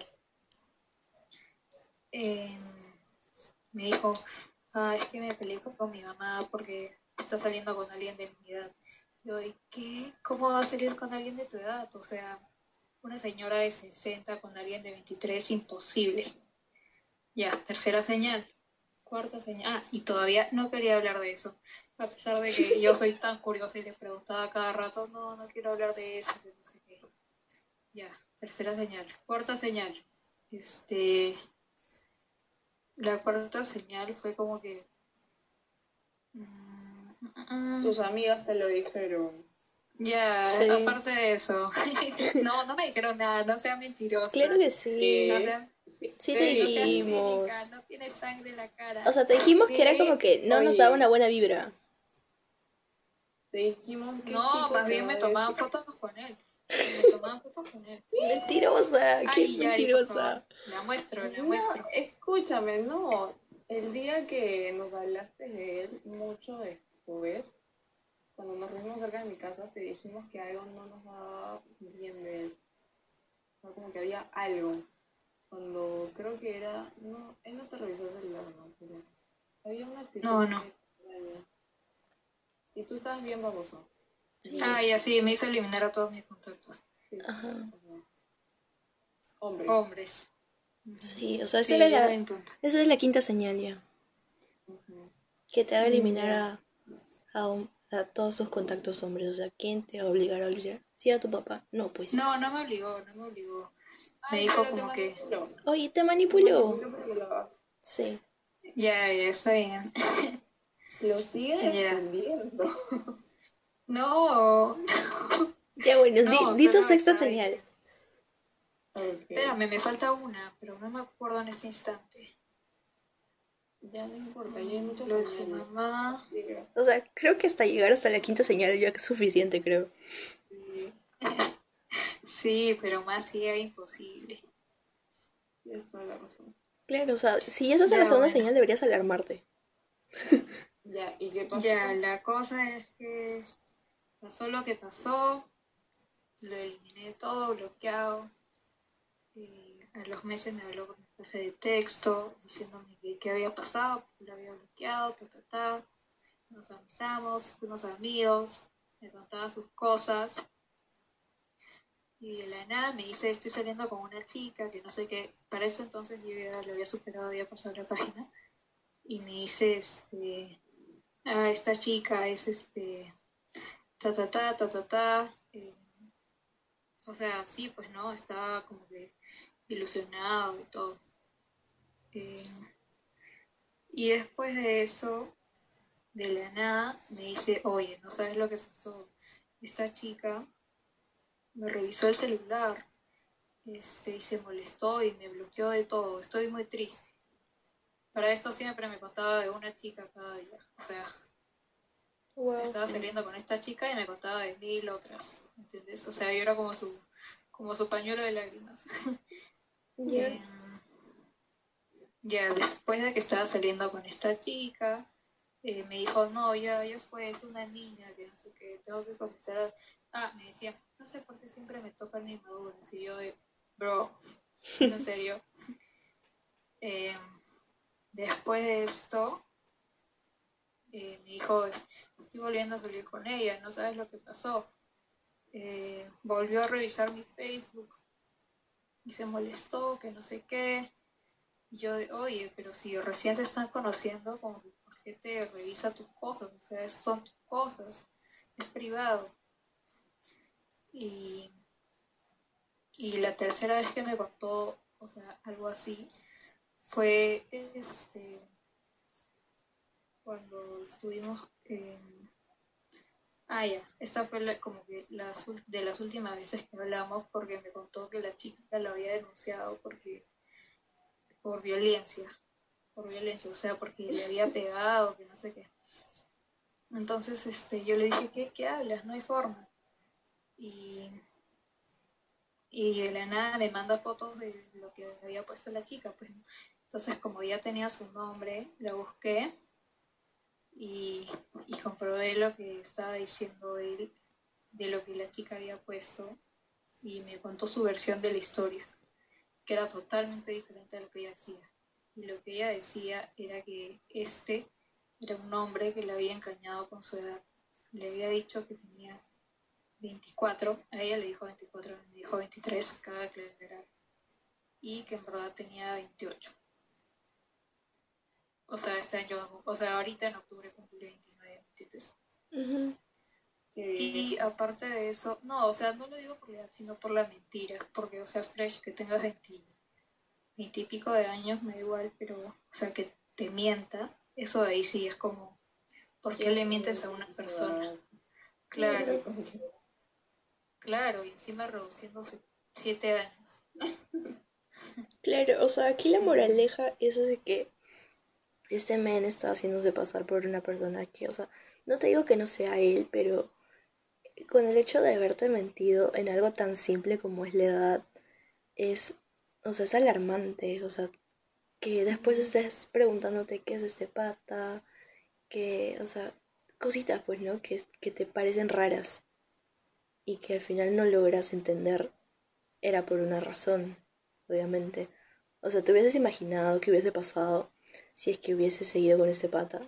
Eh, me dijo, ah, es que me peleé con mi mamá porque está saliendo con alguien de mi edad. Yo, ¿y qué? ¿Cómo va a salir con alguien de tu edad? O sea, una señora de sesenta con alguien de veintitrés, imposible. Ya, tercera señal. Cuarta señal. Ah, y todavía no quería hablar de eso. A pesar de que yo soy tan curiosa y le preguntaba cada rato, no, no quiero hablar de eso, de no sé qué. Ya, tercera señal. Cuarta señal. Este... La cuarta señal fue como que... Mmm, Mm, Tus amigas te lo dijeron. Ya, Sí. aparte de eso. No, no me dijeron nada, no sean mentirosas. Claro que sí. No sean, Sí, Sí no te seas dijimos. cínica, no tienes sangre en la cara. O sea, te dijimos que era como que no nos Oye. daba una buena vibra. Te dijimos que No, chico más te bien va me a tomaban decir- fotos con él. Me tomaban fotos con él. Mentirosa, qué Ay, Yari, por favor. mentirosa. La muestro, la No, muestro. escúchame, no. El día que nos hablaste de él, mucho después, cuando nos reunimos cerca de mi casa, te dijimos que algo no nos daba bien de él. O sea, como que había algo. Cuando creo que era. No, él no te revisó el celular, no, pero había una actitud No, no. muy extraña. Y tú estabas bien baboso. Sí. Ah, y así me hizo eliminar a todos mis contactos. Sí, Ajá. o sea, hombres. Hombres. Sí, o sea, esa Sí, era yo la, era intento. esa es la quinta señal ya. Ujú. Que te haga Mm, eliminar ya. a, a, hom- a todos tus contactos hombres. O sea, ¿quién te va a obligar a olvidar? ¿Sí a tu papá? No, pues. No, no me obligó, no me obligó. Me Ay, dijo pero te como que, manipuló. Oye, te Te manipuló. manipuló porque lo hagas. Sí. ya, ya, está bien. Lo sigue Ya. defendiendo. No, Ya, bueno, di, no, di tu solo sexta estaba señal. diciendo. Ok. Espérame, me falta una, pero no me acuerdo en este instante. Ya no importa, ya hay muchas Lo de su señales. mamá. Sigue. O sea, creo que hasta llegar hasta la quinta señal ya es suficiente, creo. Sí, Sí, pero más sí era imposible. tienes toda la razón. Claro, o sea, si ya estás en Ya, la segunda bueno. señal deberías alarmarte. Ya, ¿y qué pasó? Ya, la cosa es que pasó lo que pasó, lo eliminé todo, bloqueado. Eh, a los meses me habló por mensaje de texto diciéndome que qué había pasado, porque lo había bloqueado, ta, ta, ta. Nos amistamos, fuimos amigos, me contaba sus cosas. Y de la nada me dice, estoy saliendo con una chica que no sé qué, para eso entonces yo ya lo había superado, había pasado la página. Y me dice, este, ah, esta chica es este, ta, ta, ta, ta, ta, ta. Eh, o sea, sí, pues no, estaba como que ilusionado y todo. Eh, y después de eso, de la nada, me dice, oye, ¿no sabes lo que pasó? Esta chica me revisó el celular, este, y se molestó y me bloqueó de todo. Estoy muy triste. Para esto siempre me contaba de una chica cada día. O sea, Wow. estaba saliendo con esta chica y me contaba de mil otras. ¿Entiendes? O sea, yo era como su, como su pañuelo de lágrimas. Ya. Eh, ya después de que estaba saliendo con esta chica, eh, me dijo, no, ya, ya fue, es una niña, que no sé qué, tengo que comenzar a... Ah, me decía, no sé por qué siempre me tocan inmaduras. Y yo de, bro, ¿es en serio? Eh, después de esto, eh, me dijo, estoy volviendo a salir con ella, no sabes lo que pasó. Eh, volvió a revisar mi Facebook y se molestó, que no sé qué. Y yo de, oye, pero si recién se están conociendo, como que, ¿por qué te revisa tus cosas? O sea, son tus cosas, es privado. Y, y la tercera vez que me contó, o sea, algo así, fue este cuando estuvimos en... Ah, ya, esta fue la- como que las, ul- de las últimas veces que hablamos porque me contó que la chica lo había denunciado porque por violencia, por violencia, o sea, porque le había pegado, que no sé qué. Entonces este, yo le dije, ¿qué, qué hablas? No hay forma. Y, y de la nada me manda fotos de lo que había puesto la chica, pues. Entonces, como ya tenía su nombre, la busqué y, y comprobé lo que estaba diciendo él de lo que la chica había puesto y me contó su versión de la historia, que era totalmente diferente a lo que ella decía. Y lo que ella decía era que este era un hombre que le había engañado con su edad. Le había dicho que tenía veinticuatro, a ella le dijo veinticuatro, me dijo veintitrés, acaba de aclarar, y que en verdad tenía veintiocho. O sea, este año, o sea, ahorita en octubre cumplí veintinueve, ¿entiendes? Ujú. Qué bien. Y aparte de eso, no, o sea, no lo digo por la edad, sino por la mentira, porque, o sea, fresh, que tengas veinte, veinte y pico de años, me da igual, pero, o sea, que te mienta, eso ahí sí es como, ¿Por qué le mientes a una persona? Claro, claro, y encima reduciéndose siete años. Claro, o sea, aquí la moraleja es de que este men está haciéndose pasar por una persona que, o sea, no te digo que no sea él, pero con el hecho de haberte mentido en algo tan simple como es la edad, es, o sea, es alarmante, o sea, que después estés preguntándote qué es este pata, que, o sea, cositas, pues, ¿no? Que, que te parecen raras y que al final no logras entender, era por una razón, obviamente. O sea, ¿te hubieses imaginado qué hubiese pasado si es que hubieses seguido con este pata?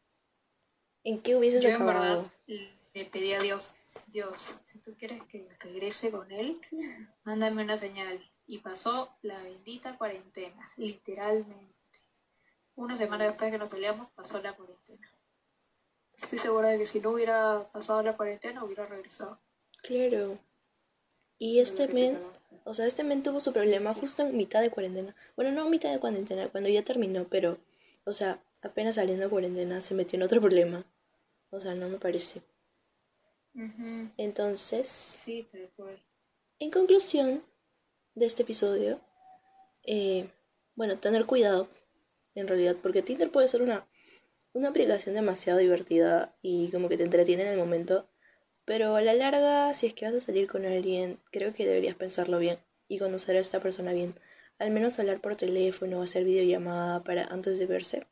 ¿En qué hubieses Yo en acabado? verdad le pedí a Dios, Dios, si tú quieres que regrese con él, mándame una señal. Y pasó la bendita cuarentena, literalmente. Una semana después de que nos peleamos, pasó la cuarentena. Estoy segura de que si no hubiera pasado la cuarentena, hubiera regresado. Claro. Y este men, o sea, este men tuvo su problema justo en mitad de cuarentena. Bueno, no mitad de cuarentena, cuando ya terminó, pero, o sea, apenas saliendo de cuarentena se metió en otro problema. O sea, no me parece. Uh-huh. Entonces, sí, tal cual. En conclusión de este episodio, eh, bueno, tener cuidado, en realidad, porque Tinder puede ser una, una aplicación demasiado divertida y como que te entretiene en el momento, pero a la larga, si es que vas a salir con alguien, creo que deberías pensarlo bien y conocer a esta persona bien. Al menos hablar por teléfono o hacer videollamada para antes de verse.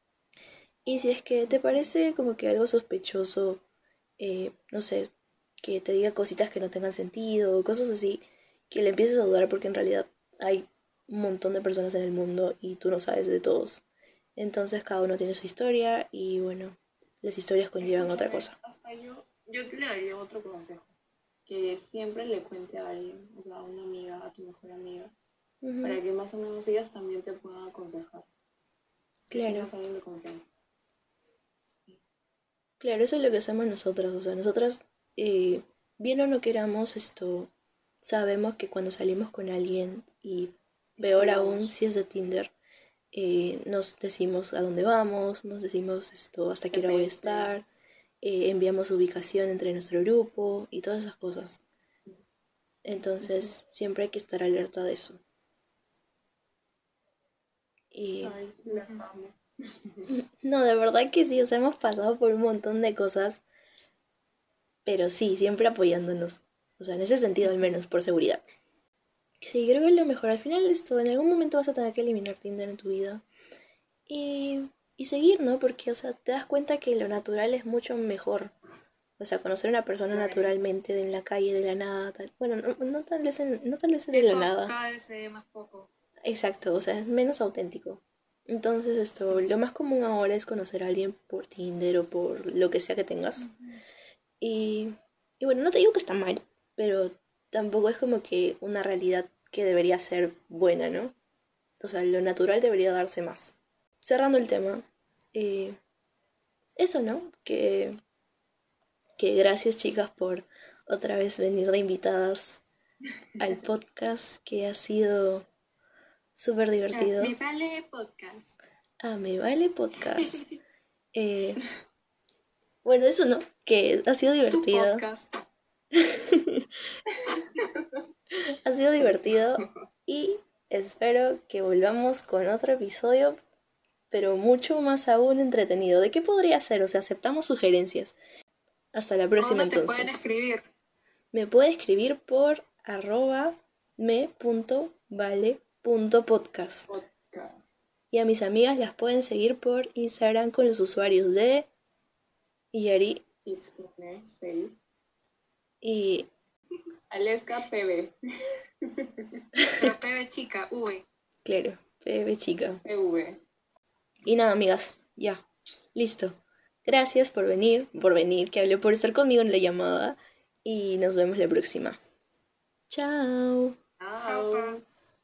Y si es que te parece como que algo sospechoso, eh, no sé, que te diga cositas que no tengan sentido, cosas así, que le empieces a dudar porque en realidad hay un montón de personas en el mundo y tú no sabes de todos. Entonces cada uno tiene su historia y bueno, las historias conllevan otra cosa. Hasta yo, yo te le daría otro consejo, que siempre le cuente a alguien, o sea, a una amiga, a tu mejor amiga, uh-huh. para que más o menos ellas también te puedan aconsejar. Claro. Tengas a alguien de confianza. Claro, eso es lo que hacemos nosotras, o sea, nosotras, eh, bien o no queramos esto, sabemos que cuando salimos con alguien y peor aún si es de Tinder, eh, nos decimos a dónde vamos, nos decimos esto hasta qué hora voy a estar, eh, enviamos ubicación entre nuestro grupo y todas esas cosas. Entonces siempre hay que estar alerta de eso. Y... Ay, las amo. No, de verdad que sí, o sea, hemos pasado por un montón de cosas, pero sí, siempre apoyándonos, o sea, en ese sentido al menos, por seguridad. Sí, creo que es lo mejor, al final de esto, en algún momento vas a tener que eliminar Tinder en tu vida y, y seguir, ¿no? Porque, o sea, te das cuenta que lo natural es mucho mejor, o sea, conocer a una persona naturalmente de en la calle, de la nada, tal. Bueno, no, no tal vez, en, no tal vez de Eso la nada. cada vez se ve más poco. Exacto, o sea, es menos auténtico. Entonces esto, lo más común ahora es conocer a alguien por Tinder o por lo que sea que tengas. Uh-huh. Y, y bueno, no te digo que está mal, pero tampoco es como que una realidad que debería ser buena, ¿no? O sea, lo natural debería darse más. Cerrando el tema, eh, eso, ¿no? Que, que gracias, chicas, por otra vez venir de invitadas al podcast, que ha sido... súper divertido. Me vale podcast. Ah, me vale podcast. eh, bueno, eso no, que ha sido divertido. Tu podcast. Ha sido divertido y espero que volvamos con otro episodio, pero mucho más aún entretenido. ¿De qué podría ser? O sea, aceptamos sugerencias. Hasta la próxima. ¿Dónde te entonces. pueden escribir? Me puede escribir por arroba me punto vale punto podcast. Podcast. Y a mis amigas las pueden seguir por Instagram con los usuarios de Yari seis y Aleska P B. Pero P B chica, V. Claro, P B chica. P V. Y nada, amigas, ya, listo. Gracias por venir, por venir, que hablé por estar conmigo en la llamada. Y nos vemos la próxima. Chao. Chao, Fa.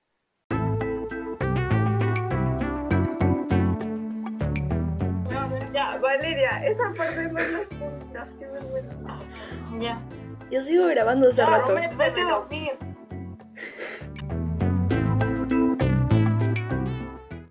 Ya, Valeria, esa parte no la escuchas, qué vergüenza. Ya. Yo sigo grabando hace No, rato. vete a dormir.